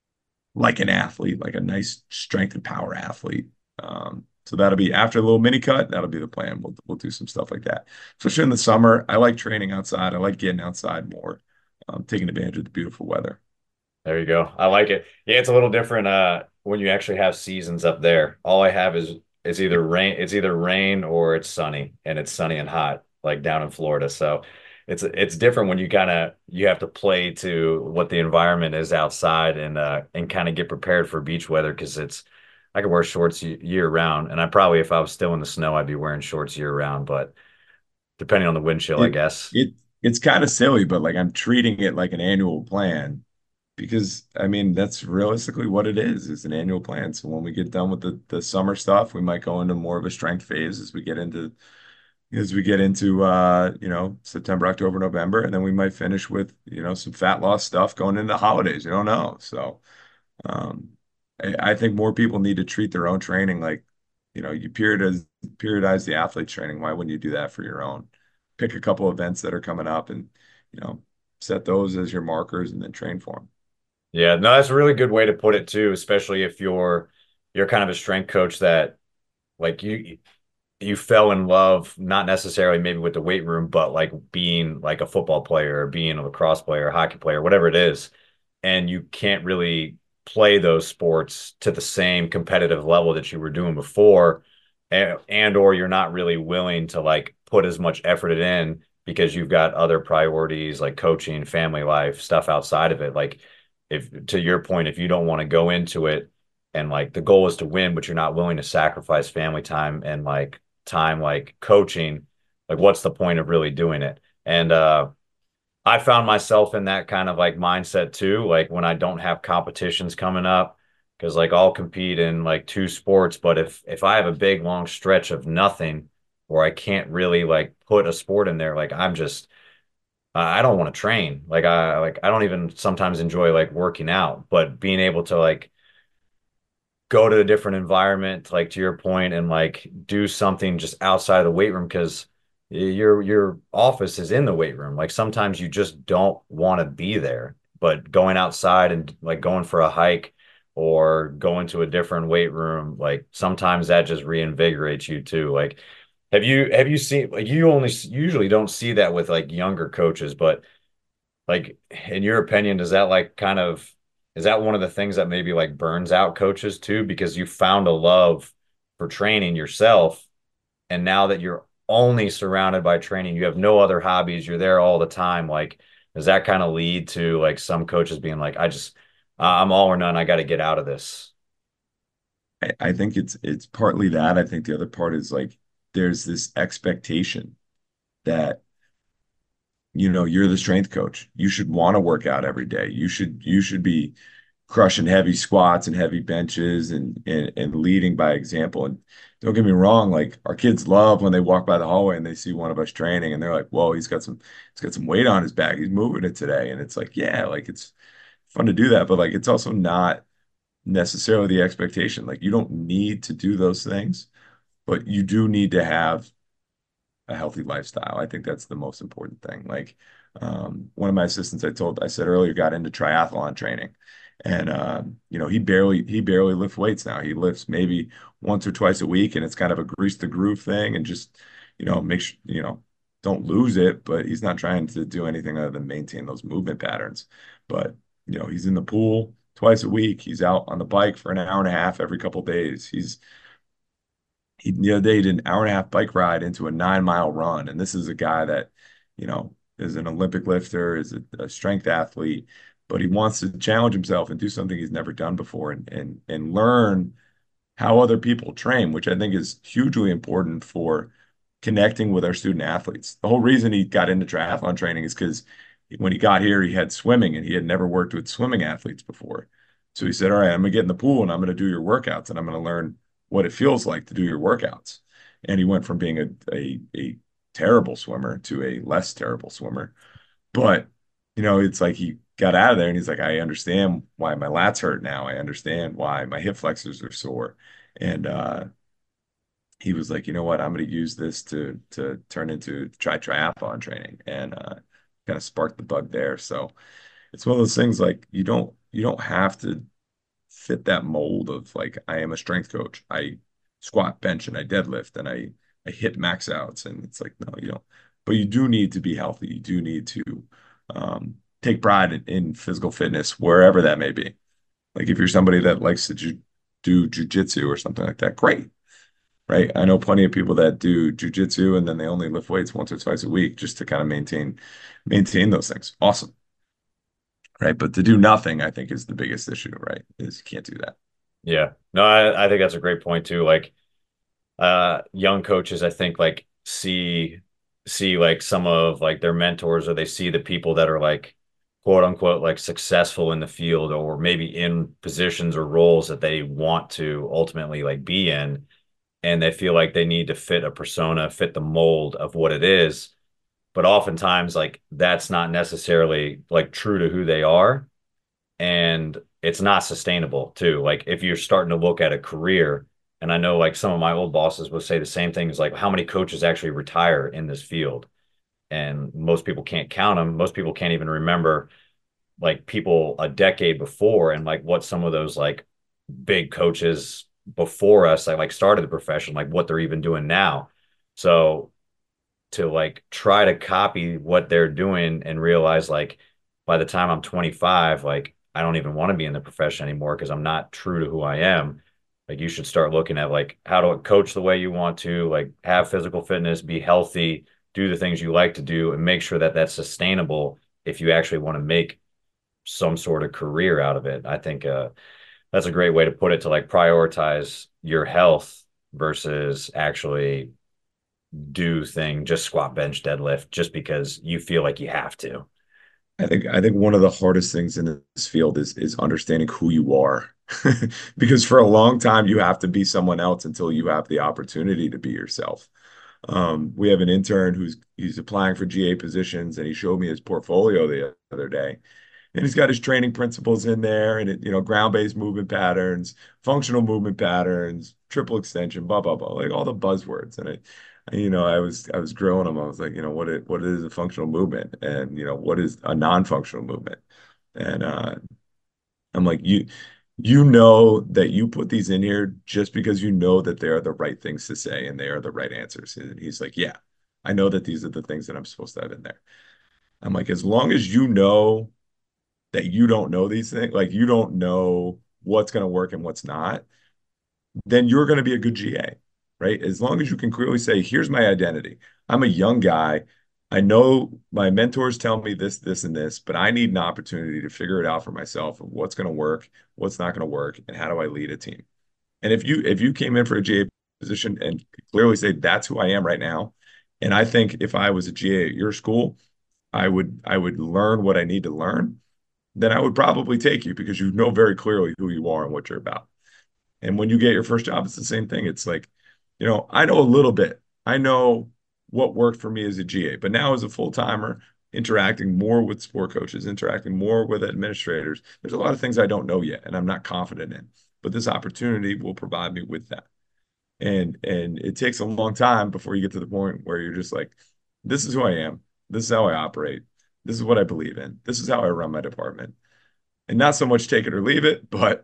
like an athlete, like a nice strength and power athlete. Um, so that'll be after the little mini cut. That'll be the plan. We'll we'll do some stuff like that, especially in the summer. I like training outside. I like getting outside more, um, taking advantage of the beautiful weather. There you go. I like it. Yeah, it's a little different uh when you actually have seasons up there. All I have is it's either rain, it's either rain or it's sunny, and it's sunny and hot, like down in Florida. So it's it's different when you kind of you have to play to what the environment is outside and uh and kind of get prepared for beach weather because it's I can wear shorts y- year round, and I probably if I was still in the snow, I'd be wearing shorts year round, but depending on the wind chill, I It guess. it it's kind of silly, but like I'm treating it like an annual plan because I mean that's realistically what it is. It's an annual plan. So when we get done with the the summer stuff, we might go into more of a strength phase as we get into as we get into uh, you know, September, October, November, and then we might finish with, you know, some fat loss stuff going into the holidays. You don't know. So um I, I think more people need to treat their own training like, you know, you periodize periodize the athlete's training. Why wouldn't you do that for your own? Pick a couple events that are coming up and, you know, set those as your markers and then train for them. Yeah, no, that's a really good way to put it too, especially if you're you're kind of a strength coach that like you. you fell in love, not necessarily maybe with the weight room, but like being like a football player or being a lacrosse player, a hockey player, whatever it is, and you can't really play those sports to the same competitive level that you were doing before, and, and or you're not really willing to like put as much effort in because you've got other priorities like coaching, family life, stuff outside of it. Like if to your point, if you don't want to go into it and like the goal is to win, but you're not willing to sacrifice family time and like time like coaching, like what's the point of really doing it? And uh I found myself in that kind of like mindset too, like when I don't have competitions coming up, because like I'll compete in like two sports, but if if I have a big long stretch of nothing where I can't really like put a sport in there, like I'm just I don't want to train. Like I like I don't even sometimes enjoy like working out, but being able to like go to a different environment, like to your point, and like do something just outside of the weight room because your your office is in the weight room. Like sometimes you just don't want to be there, but going outside and like going for a hike or going to a different weight room, like sometimes that just reinvigorates you too. Like, have you have you seen like you only usually don't see that with like younger coaches, but like, in your opinion, does that like kind of is that one of the things that maybe like burns out coaches too? Because you found a love for training yourself, and now that you're only surrounded by training, you have no other hobbies, you're there all the time. Like, does that kind of lead to like some coaches being like, I just uh, I'm all or none, I got to get out of this. I, I think it's it's partly that. I think the other part is like there's this expectation that you know you're the strength coach. You should want to work out every day. You should you should be crushing heavy squats and heavy benches and, and and leading by example. And don't get me wrong, like our kids love when they walk by the hallway and they see one of us training and they're like, "Whoa, he's got some he's got some weight on his back. He's moving it today." And it's like, yeah, like it's fun to do that, but like it's also not necessarily the expectation. Like you don't need to do those things, but you do need to have a healthy lifestyle. I think that's the most important thing. Like um, one of my assistants, I told, I said earlier, got into triathlon training, and uh, you know he barely he barely lifts weights now. He lifts maybe once or twice a week, and it's kind of a grease the groove thing, and just you know make sure you know don't lose it. But he's not trying to do anything other than maintain those movement patterns. But you know he's in the pool twice a week. He's out on the bike for an hour and a half every couple of days. He's he the other day he did an hour and a half bike ride into a nine mile run. And this is a guy that, you know, is an Olympic lifter, is a, a strength athlete, but he wants to challenge himself and do something he's never done before and and and learn how other people train, which I think is hugely important for connecting with our student athletes. The whole reason he got into triathlon training is because when he got here, he had swimming and he had never worked with swimming athletes before. So he said, all right, I'm gonna get in the pool and I'm gonna do your workouts and I'm gonna learn what it feels like to do your workouts. And he went from being a a, a terrible swimmer to a less terrible swimmer. But you know, it's like he got out of there and he's like, I understand why my lats hurt now. I understand why my hip flexors are sore. And uh he was like, you know what, I'm going to use this to to turn into try triathlon training and uh kind of spark the bug there. So it's one of those things like you don't you don't have to fit that mold of like I am a strength coach. I squat, bench, and I deadlift and I I hit max outs. And it's like, no, you don't. But you do need to be healthy. You do need to um take pride in, in physical fitness, wherever that may be. Like if you're somebody that likes to ju do jujitsu or something like that, great, right? I know plenty of people that do jujitsu and then they only lift weights once or twice a week just to kind of maintain maintain those things. Awesome, right? But to do nothing, I think is the biggest issue, right? Is you can't do that. Yeah. No, I, I think that's a great point too. Like uh young coaches, I think like see see like some of like their mentors or they see the people that are like quote unquote like successful in the field or maybe in positions or roles that they want to ultimately like be in, and they feel like they need to fit a persona, fit the mold of what it is. But oftentimes like that's not necessarily like true to who they are, and it's not sustainable too. Like if you're starting to look at a career, and I know like some of my old bosses would say the same thing is like how many coaches actually retire in this field, and most people can't count them. Most people can't even remember like people a decade before and like what some of those like big coaches before us, like like started the profession, like what they're even doing now. So to like try to copy what they're doing and realize like by the time I'm twenty-five, like I don't even want to be in the profession anymore because I'm not true to who I am. Like you should start looking at like how to coach the way you want to, like have physical fitness, be healthy, do the things you like to do, and make sure that that's sustainable if you actually want to make some sort of career out of it. I think uh, that's a great way to put it to like prioritize your health versus actually do thing, just squat, bench, deadlift, just because you feel like you have to. I think I think one of the hardest things in this field is is understanding who you are. Because for a long time you have to be someone else until you have the opportunity to be yourself. Um, we have an intern who's he's applying for G A positions and he showed me his portfolio the other day. And he's got his training principles in there and it, you know, ground-based movement patterns, functional movement patterns, triple extension, blah, blah, blah, like all the buzzwords. And I, you know, I was I was grilling him. I was like, you know, what it what is a functional movement? And you know, what is a non-functional movement? And uh I'm like, you you know that you put these in here just because you know that they are the right things to say and they are the right answers. And he's like, yeah, I know that these are the things that I'm supposed to have in there. I'm like, as long as you know that you don't know these things, like you don't know what's going to work and what's not, then you're going to be a good G A, right? As long as you can clearly say, here's my identity. I'm a young guy. I know my mentors tell me this, this, and this, but I need an opportunity to figure it out for myself of what's going to work, what's not going to work, and how do I lead a team. And if you if you came in for a G A position and clearly say that's who I am right now, and I think if I was a G A at your school, I would I would learn what I need to learn, then I would probably take you because you know very clearly who you are and what you're about. And when you get your first job, it's the same thing. It's like, you know, I know a little bit. I know what worked for me as a G A, but now as a full timer, interacting more with sport coaches, interacting more with administrators, there's a lot of things I don't know yet and I'm not confident in. But this opportunity will provide me with that. And and it takes a long time before you get to the point where you're just like, this is who I am. This is how I operate. This is what I believe in. This is how I run my department. And not so much take it or leave it, but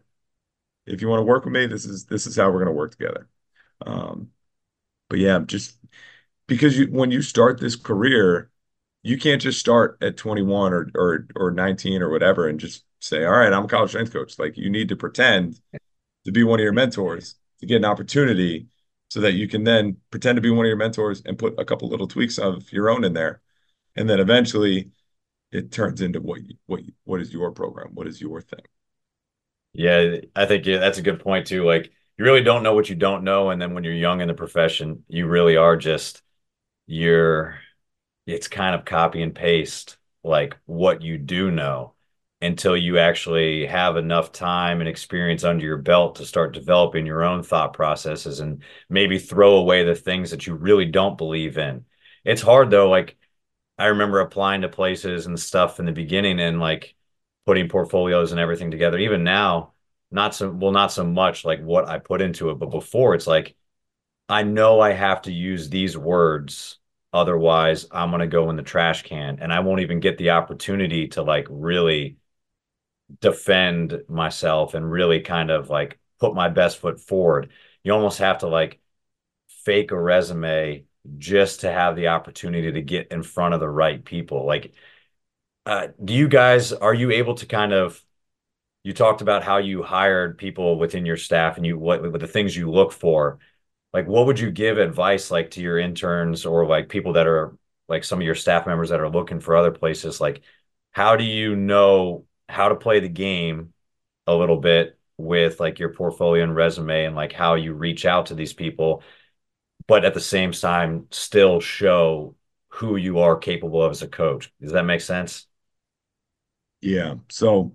if you want to work with me, this is this is how we're going to work together. Um, but yeah, just because you when you start this career, you can't just start at twenty-one or or or nineteen or whatever and just say, all right, I'm a college strength coach. Like you need to pretend to be one of your mentors to get an opportunity so that you can then pretend to be one of your mentors and put a couple little tweaks of your own in there. And then eventually it turns into what you, what what is your program? What is your thing? Yeah, I think yeah, that's a good point too. Like you really don't know what you don't know, and then when you're young in the profession, you really are just you're it's kind of copy and paste like what you do know until you actually have enough time and experience under your belt to start developing your own thought processes and maybe throw away the things that you really don't believe in. It's hard though, like I remember applying to places and stuff in the beginning and like putting portfolios and everything together. Even now, not so well, not so much like what I put into it, but before it's like I know I have to use these words, otherwise I'm gonna go in the trash can and I won't even get the opportunity to like really defend myself and really kind of like put my best foot forward. You almost have to like fake a resume just to have the opportunity to get in front of the right people. Like, uh, do you guys, are you able to kind of, you talked about how you hired people within your staff and you, what, what the things you look for, like, what would you give advice like to your interns or like people that are like some of your staff members that are looking for other places? Like, how do you know how to play the game a little bit with like your portfolio and resume and like how you reach out to these people, but at the same time still show who you are capable of as a coach? Does that make sense? Yeah. So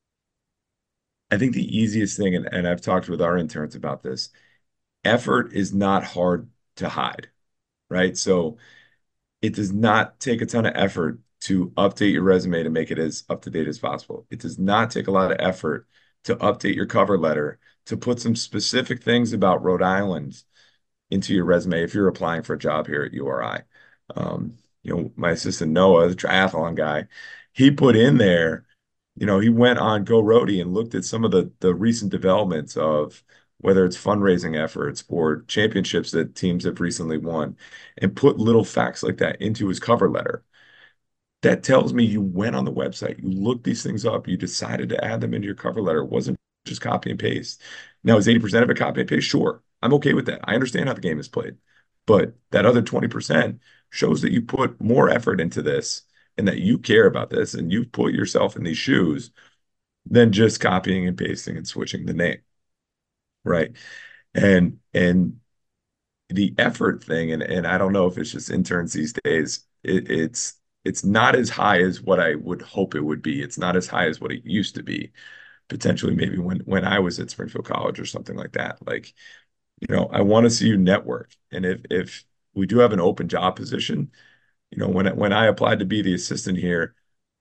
I think the easiest thing, and, and I've talked with our interns about this, effort is not hard to hide, right? So it does not take a ton of effort to update your resume to make it as up to date as possible. It does not take a lot of effort to update your cover letter, to put some specific things about Rhode Island into your resume if you're applying for a job here at U R I. Um, you know, my assistant Noah, the triathlon guy, he put in there, you know, he went on Go Roadie and looked at some of the the recent developments of whether it's fundraising efforts or championships that teams have recently won, and put little facts like that into his cover letter. That tells me you went on the website, you looked these things up, you decided to add them into your cover letter. It wasn't just copy and paste. Now, is eighty percent of it copy and paste? Sure. I'm okay with that. I understand how the game is played. But that other twenty percent shows that you put more effort into this and that you care about this and you've put yourself in these shoes than just copying and pasting and switching the name. Right. And and the effort thing, and and I don't know if it's just interns these days, it, it's it's not as high as what I would hope it would be. It's not as high as what it used to be. Potentially, maybe when when I was at Springfield College or something like that. Like, you know, I want to see you network. And if if we do have an open job position, you know, when when I applied to be the assistant here,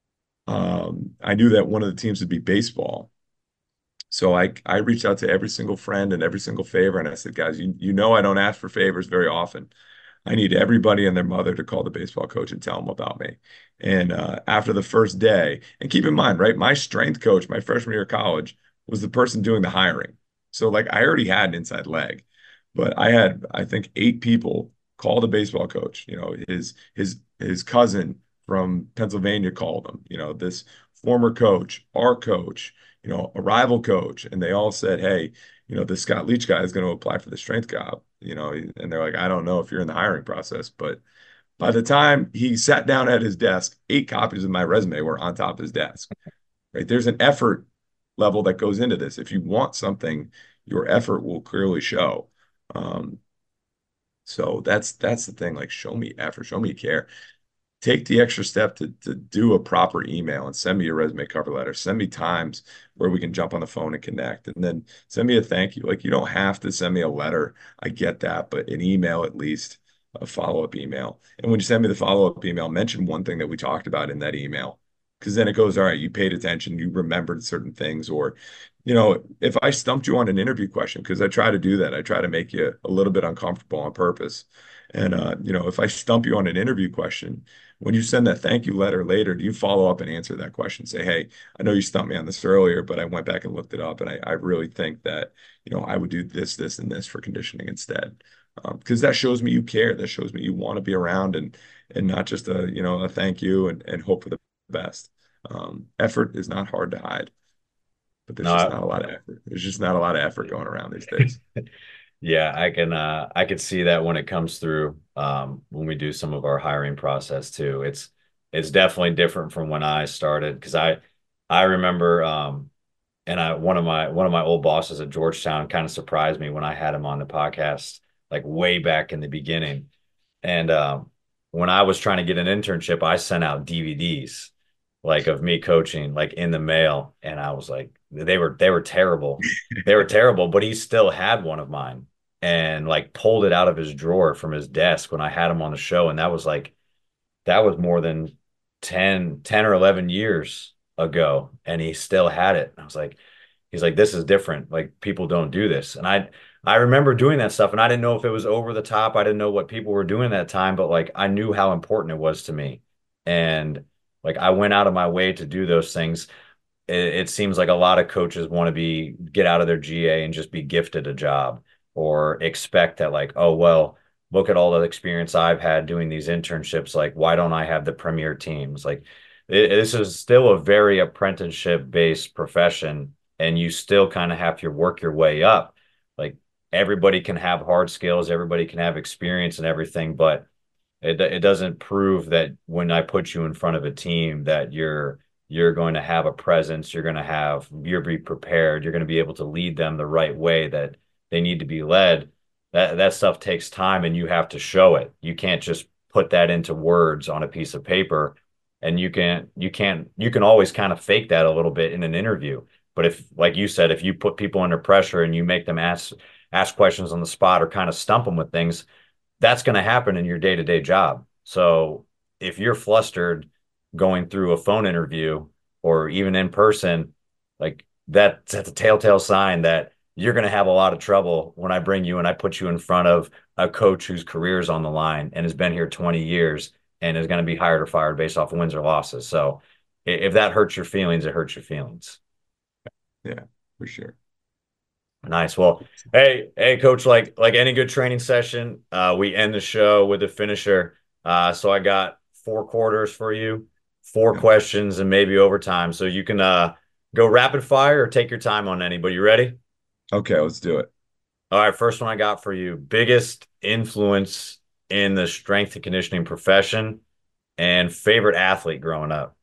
um, I knew that one of the teams would be baseball. So I I reached out to every single friend and every single favor, and I said, guys, you you know I don't ask for favors very often. I need everybody and their mother to call the baseball coach and tell them about me. And uh, after the first day, and keep in mind, right, my strength coach, my freshman year of college, was the person doing the hiring. So like I already had an inside leg, but I had I think eight people call the baseball coach. You know, his his his cousin from Pennsylvania called him. You know, this former coach, our coach, you know, a rival coach, and they all said, "Hey, you know, this Scott Leach guy is going to apply for the strength job." You know, and they're like, "I don't know if you're in the hiring process," but by the time he sat down at his desk, eight copies of my resume were on top of his desk. Right? There's an effort level that goes into this. If you want something, your effort will clearly show. Um, so that's that's the thing. Like, show me effort, show me care, take the extra step to to do a proper email and send me your resume cover letter. Send me times where we can jump on the phone and connect, and then send me a thank you. Like you don't have to send me a letter. I get that, but an email at least, a follow-up email. And when you send me the follow-up email, mention one thing that we talked about in that email. Because then it goes, all right, you paid attention, you remembered certain things, or, you know, if I stumped you on an interview question, because I try to do that, I try to make you a little bit uncomfortable on purpose. And, uh, you know, if I stump you on an interview question, when you send that thank you letter later, do you follow up and answer that question? Say, hey, I know you stumped me on this earlier, but I went back and looked it up, and I, I really think that, you know, I would do this, this, and this for conditioning instead. Um, because that shows me you care. That shows me you want to be around and and not just a, you know, a thank you and, and hope for the best. Um, effort is not hard to hide, but there's just No, not a lot of effort. There's just not a lot of effort going around these days. yeah, I can uh I could see that when it comes through um when we do some of our hiring process too. It's it's definitely different from when I started because I I remember um and I one of my one of my old bosses at Georgetown kind of surprised me when I had him on the podcast like way back in the beginning. And um when I was trying to get an internship, I sent out D V Ds like of me coaching like in the mail and I was like they were they were terrible. They were terrible, but he still had one of mine and like pulled it out of his drawer from his desk when I had him on the show and that was like that was more than ten, ten or eleven years ago and he still had it. I was like he's like this is different. Like people don't do this. And I I remember doing that stuff and I didn't know if it was over the top. I didn't know what people were doing that time, but like I knew how important it was to me. And like I went out of my way to do those things. It, it seems like a lot of coaches want to be get out of their G A and just be gifted a job or expect that like, oh well, look at all the experience I've had doing these internships. Like, why don't I have the premier teams? Like, it, this is still a very apprenticeship based profession, and you still kind of have to work your way up. Like, everybody can have hard skills, everybody can have experience and everything, but it it doesn't prove that when I put you in front of a team that you're you're going to have a presence, you're going to have you're be prepared, you're going to be able to lead them the right way that they need to be led. That that stuff takes time and you have to show it. You can't just put that into words on a piece of paper and you can you can't you can always kind of fake that a little bit in an interview. But if like you said, if you put people under pressure and you make them ask ask questions on the spot or kind of stump them with things, that's going to happen in your day-to-day job. So if you're flustered going through a phone interview or even in person, like that, that's a telltale sign that you're going to have a lot of trouble when I bring you and I put you in front of a coach whose career is on the line and has been here twenty years and is going to be hired or fired based off of wins or losses. So if that hurts your feelings, it hurts your feelings. Yeah, for sure. Nice. Well, hey, hey, coach, like like any good training session, uh, we end the show with a finisher. Uh, so I got four quarters for you, four Yeah. questions, and maybe overtime. So you can uh go rapid fire or take your time on any. But you ready? Okay, let's do it. All right, first one I got for you. Biggest influence in the strength and conditioning profession and favorite athlete growing up.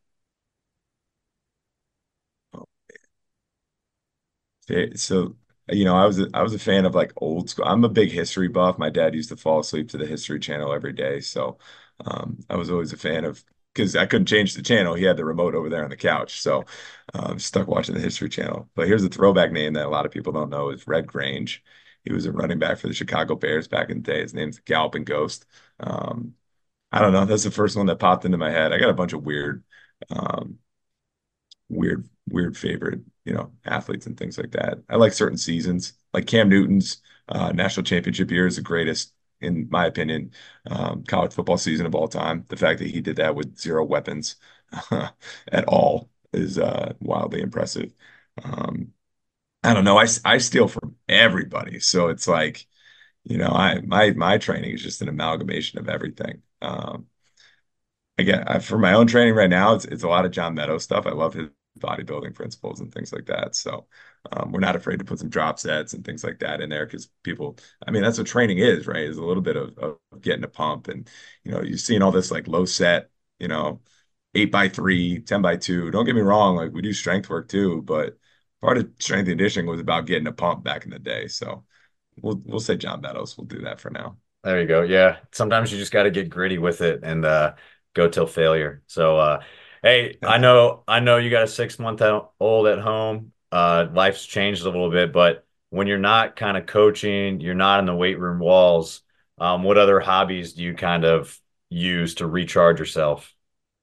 Okay, so you know, I was a, I was a fan of like old school. I'm a big history buff. My dad used to fall asleep to the History Channel every day, so um, I was always a fan of because I couldn't change the channel. He had the remote over there on the couch, so um, stuck watching the History Channel. But here's a throwback name that a lot of people don't know is Red Grange. He was a running back for the Chicago Bears back in the day. His name's Galloping Ghost. Um, I don't know. That's the first one that popped into my head. I got a bunch of weird. Um, weird, weird favorite, you know, athletes and things like that. I like certain seasons, like Cam Newton's uh, national championship year is the greatest, in my opinion, um, college football season of all time. The fact that he did that with zero weapons at all is uh, wildly impressive. Um, I don't know. I, I steal from everybody, so it's like, you know, I my my training is just an amalgamation of everything. Um, again, I, for my own training right now, it's it's a lot of John Meadows stuff. I love his bodybuilding principles and things like that. So um, we're not afraid to put some drop sets and things like that in there because people, I mean, that's what training is, right? Is a little bit of, of getting a pump and you know, you're seeing all this like low set, you know, eight by three, ten by two. Don't get me wrong, like we do strength work too, but part of strength and conditioning was about getting a pump back in the day. So we'll we'll say John Meadows. We'll do that for now. There you go. Yeah. Sometimes you just got to get gritty with it and uh, go till failure. So, uh, hey, I That's know, I know you got a six month old at home. Uh, life's changed a little bit, but when you're not kind of coaching, you're not in the weight room walls. Um, what other hobbies do you kind of use to recharge yourself?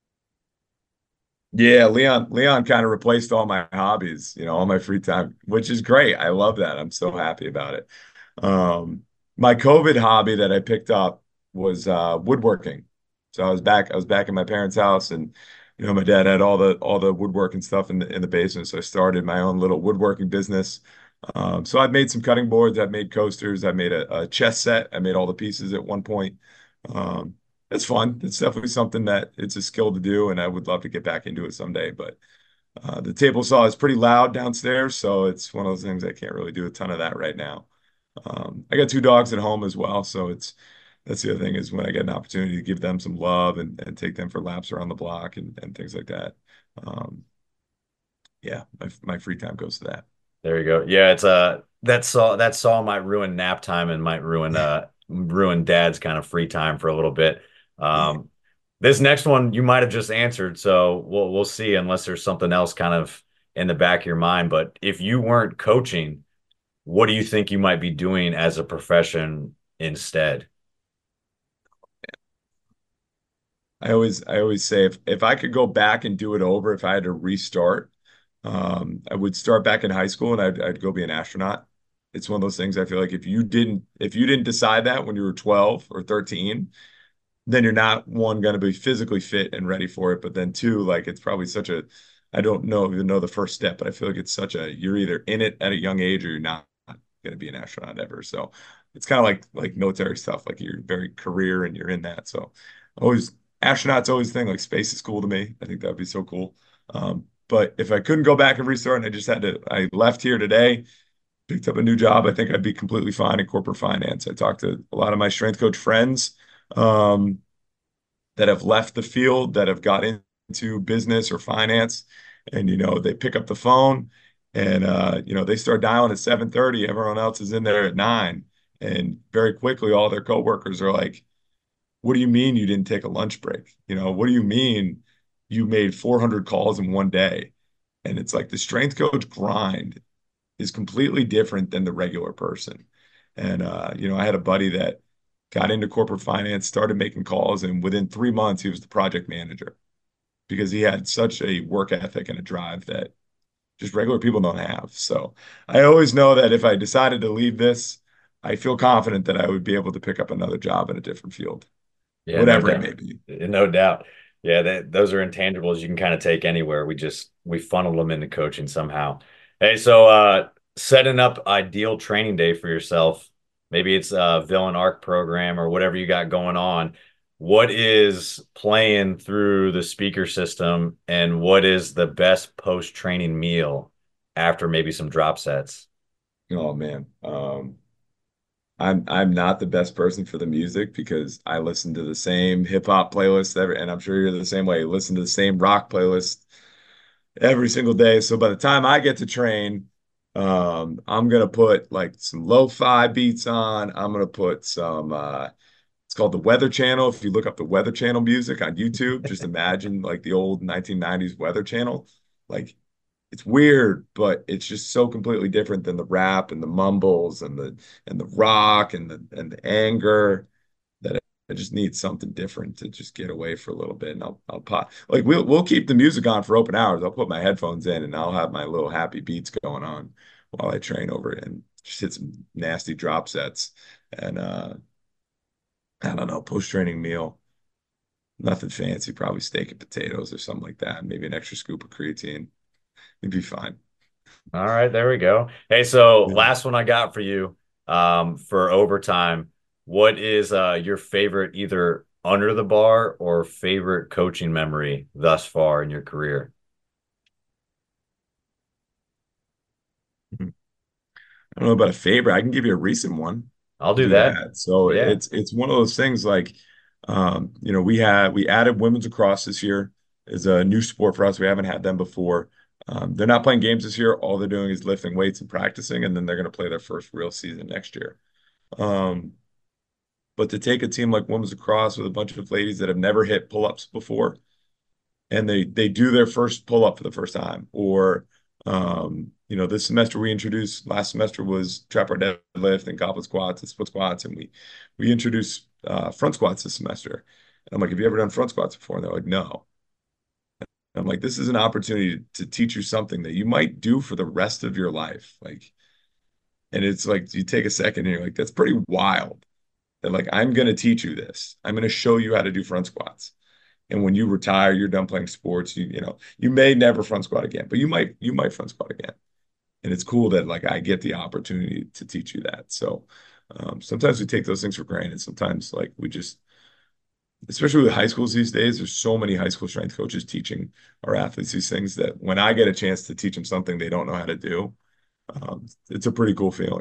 Yeah, Leon Leon kind of replaced all my hobbies, you know, all my free time, which is great. I love that. I'm so happy about it. Um, my COVID hobby that I picked up was uh woodworking. So I was back I was back in my parents' house and you know, my dad had all the all the woodworking stuff in the in the basement. So I started my own little woodworking business. Um, so I've made some cutting boards, I've made coasters, I made a, a chess set, I made all the pieces at one point. Um, it's fun. It's definitely something that it's a skill to do, and I would love to get back into it someday. But uh, the table saw is pretty loud downstairs, so it's one of those things I can't really do a ton of that right now. Um, I got two dogs at home as well, so it's that's the other thing is when I get an opportunity to give them some love and, and take them for laps around the block and, and things like that. Um, yeah, my my free time goes to that. There you go. Yeah, it's uh that saw that saw might ruin nap time and might ruin uh ruin dad's kind of free time for a little bit. Yeah. Um this next one you might have just answered, so we'll we'll see unless there's something else kind of in the back of your mind. But if you weren't coaching, what do you think you might be doing as a profession instead? I always I always say if if I could go back and do it over, if I had to restart, um, I would start back in high school and I'd I'd go be an astronaut. It's one of those things I feel like if you didn't if you didn't decide that when you were twelve or thirteen, then you're not one going to be physically fit and ready for it. But then two, like it's probably such a I don't know even know the first step, but I feel like it's such a you're either in it at a young age or you're not going to be an astronaut ever. So it's kind of like like military stuff, like you're very career and you're in that. So always astronauts always think like space is cool to me. I think that would be so cool. Um, but if I couldn't go back and restart and I just had to, I left here today, picked up a new job, I think I'd be completely fine in corporate finance. I talked to a lot of my strength coach friends um, that have left the field, that have got into business or finance, and you know, they pick up the phone and uh, you know, they start dialing at seven thirty, everyone else is in there at nine. And very quickly, all their coworkers are like, what do you mean you didn't take a lunch break? You know, what do you mean you made four hundred calls in one day? And it's like the strength coach grind is completely different than the regular person. And uh, you know, I had a buddy that got into corporate finance, started making calls, and within three months he was the project manager because he had such a work ethic and a drive that just regular people don't have. So I always know that if I decided to leave this, I feel confident that I would be able to pick up another job in a different field, Yeah, no whatever it doubt. may be. No doubt. Yeah, that those are intangibles you can kind of take anywhere. We just we funnel them into coaching somehow. Hey, so uh setting up ideal training day for yourself. Maybe it's a villain arc program or whatever you got going on. What is playing through the speaker system and what is the best post-training meal after maybe some drop sets? Oh man. Um, I'm I'm not the best person for the music because I listen to the same hip hop playlist every, and I'm sure you're the same way. You listen to the same rock playlist every single day. So by the time I get to train, um, I'm gonna put like some lo-fi beats on. I'm gonna put some uh it's called the Weather Channel. If you look up the Weather Channel music on YouTube, just imagine like the old nineteen nineties Weather Channel. Like it's weird, but it's just so completely different than the rap and the mumbles and the and the rock and the and the anger that I just need something different to just get away for a little bit. And I'll I'll pop like we'll we'll keep the music on for open hours. I'll put my headphones in and I'll have my little happy beats going on while I train over it and just hit some nasty drop sets. And uh I don't know, post-training meal, nothing fancy, probably steak and potatoes or something like that. Maybe an extra scoop of creatine. It'd be fine. All right, there we go. Hey, so Yeah. last one I got for you um, for overtime. What is uh, your favorite either under the bar or favorite coaching memory thus far in your career? I don't know about a favorite. I can give you a recent one. I'll I'll do do that. that. So Yeah. it's it's one of those things like um, you know, we had we added women's lacrosse this year is a new sport for us. We haven't had them before. Um, they're not playing games this year. All they're doing is lifting weights and practicing, and then they're going to play their first real season next year. Um, but to take a team like women's lacrosse with a bunch of ladies that have never hit pull-ups before and they they do their first pull up for the first time. Or um, you know, this semester we introduced last semester was trap bar deadlift and goblet squats and split squats, and we we introduced uh, front squats this semester. And I'm like, have you ever done front squats before? And they're like, no. And I'm like, this is an opportunity to teach you something that you might do for the rest of your life. Like, and it's like you take a second and you're like, that's pretty wild. That like I'm gonna teach you this. I'm gonna show you how to do front squats. And when you retire, you're done playing sports. You you know you may never front squat again, but you might you might front squat again. And it's cool that like I get the opportunity to teach you that. So um, sometimes we take those things for granted. Sometimes like we just, especially with high schools these days, there's so many high school strength coaches teaching our athletes these things that when I get a chance to teach them something they don't know how to do, um, it's a pretty cool feeling.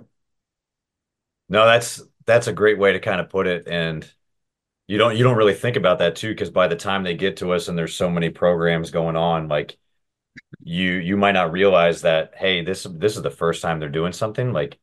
No, that's that's a great way to kind of put it. And you don't you don't really think about that too, because by the time they get to us and there's so many programs going on, like you you might not realize that, hey, this this is the first time they're doing something. Like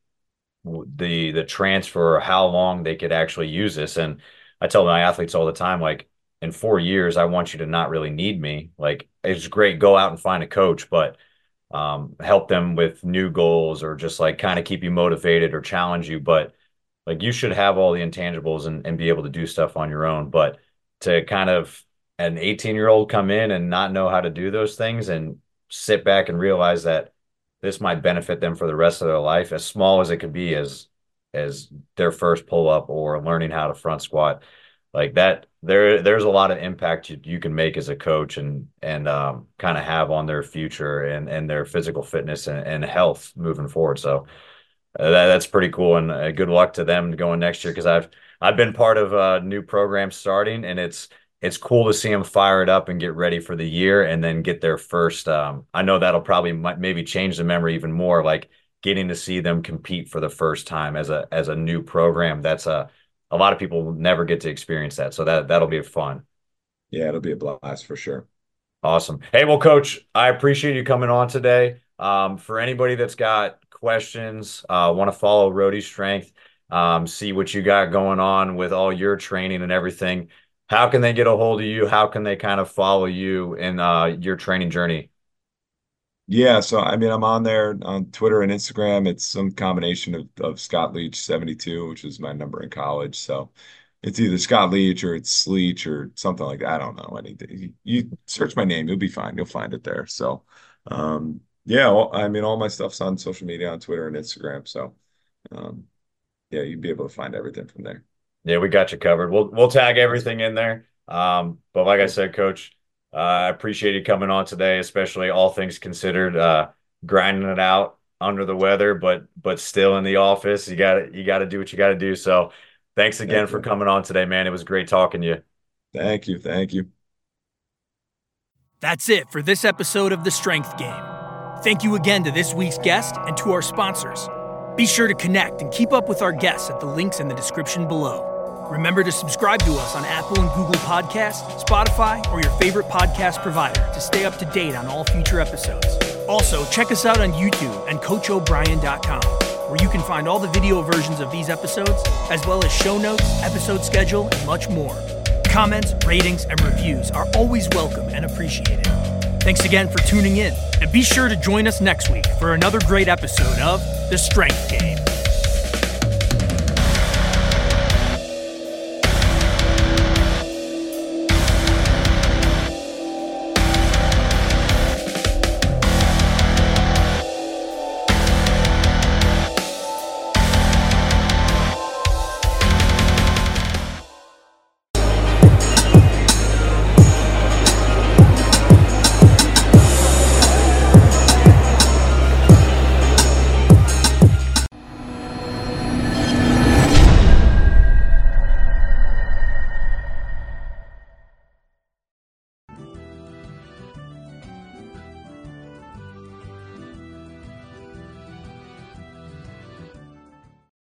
the the transfer, how long they could actually use this. And I tell my athletes all the time, like in four years, I want you to not really need me. Like it's great, go out and find a coach, but um, help them with new goals or just like kind of keep you motivated or challenge you. But like you should have all the intangibles and, and be able to do stuff on your own. But to kind of an eighteen year old come in and not know how to do those things and sit back and realize that this might benefit them for the rest of their life, as small as it could be, as as their first pull up or learning how to front squat, like that. There, there's a lot of impact you, you can make as a coach and and um, kind of have on their future and and their physical fitness and, and health moving forward. So uh, that, that's pretty cool, and uh, good luck to them going next year because I've I've been part of a new program starting, and it's it's cool to see them fire it up and get ready for the year, and then get their first. Um, I know that'll probably might, maybe change the memory even more, like getting to see them compete for the first time as a as a new program. That's a a lot of people will never get to experience that, so that that'll be fun. Yeah, it'll be a blast for sure. Awesome. Hey, well, Coach, I appreciate you coming on today. Um, for anybody that's got questions, uh, want to follow Roadie Strength, um, see what you got going on with all your training and everything, how can they get a hold of you? How can they kind of follow you in uh, your training journey? Yeah, so I mean, I'm on there on Twitter and Instagram. It's some combination of, of Scott Leach seventy-two, which was my number in college. So it's either Scott Leach or it's Sleech or something like that. I don't know anything. You, you search my name, you'll be fine. You'll find it there. So, um, yeah, well, I mean, all my stuff's on social media on Twitter and Instagram. So, um, yeah, you'd be able to find everything from there. Yeah, we got you covered. We'll we'll tag Awesome. everything in there. Um, but like I Cool. said, Coach, uh, I appreciate you coming on today, especially all things considered, uh, grinding it out under the weather, but but still in the office. You got to you got to do what you got to do. So, thanks again Thank for you. coming on today, man. It was great talking to you. Thank you. Thank you. That's it for this episode of The Strength Game. Thank you again to this week's guest and to our sponsors. Be sure to connect and keep up with our guests at the links in the description below. Remember to subscribe to us on Apple and Google Podcasts, Spotify, or your favorite podcast provider to stay up to date on all future episodes. Also, check us out on YouTube and coach o'brien dot com, where you can find all the video versions of these episodes, as well as show notes, episode schedule, and much more. Comments, ratings, and reviews are always welcome and appreciated. Thanks again for tuning in, and be sure to join us next week for another great episode of The Strength Game.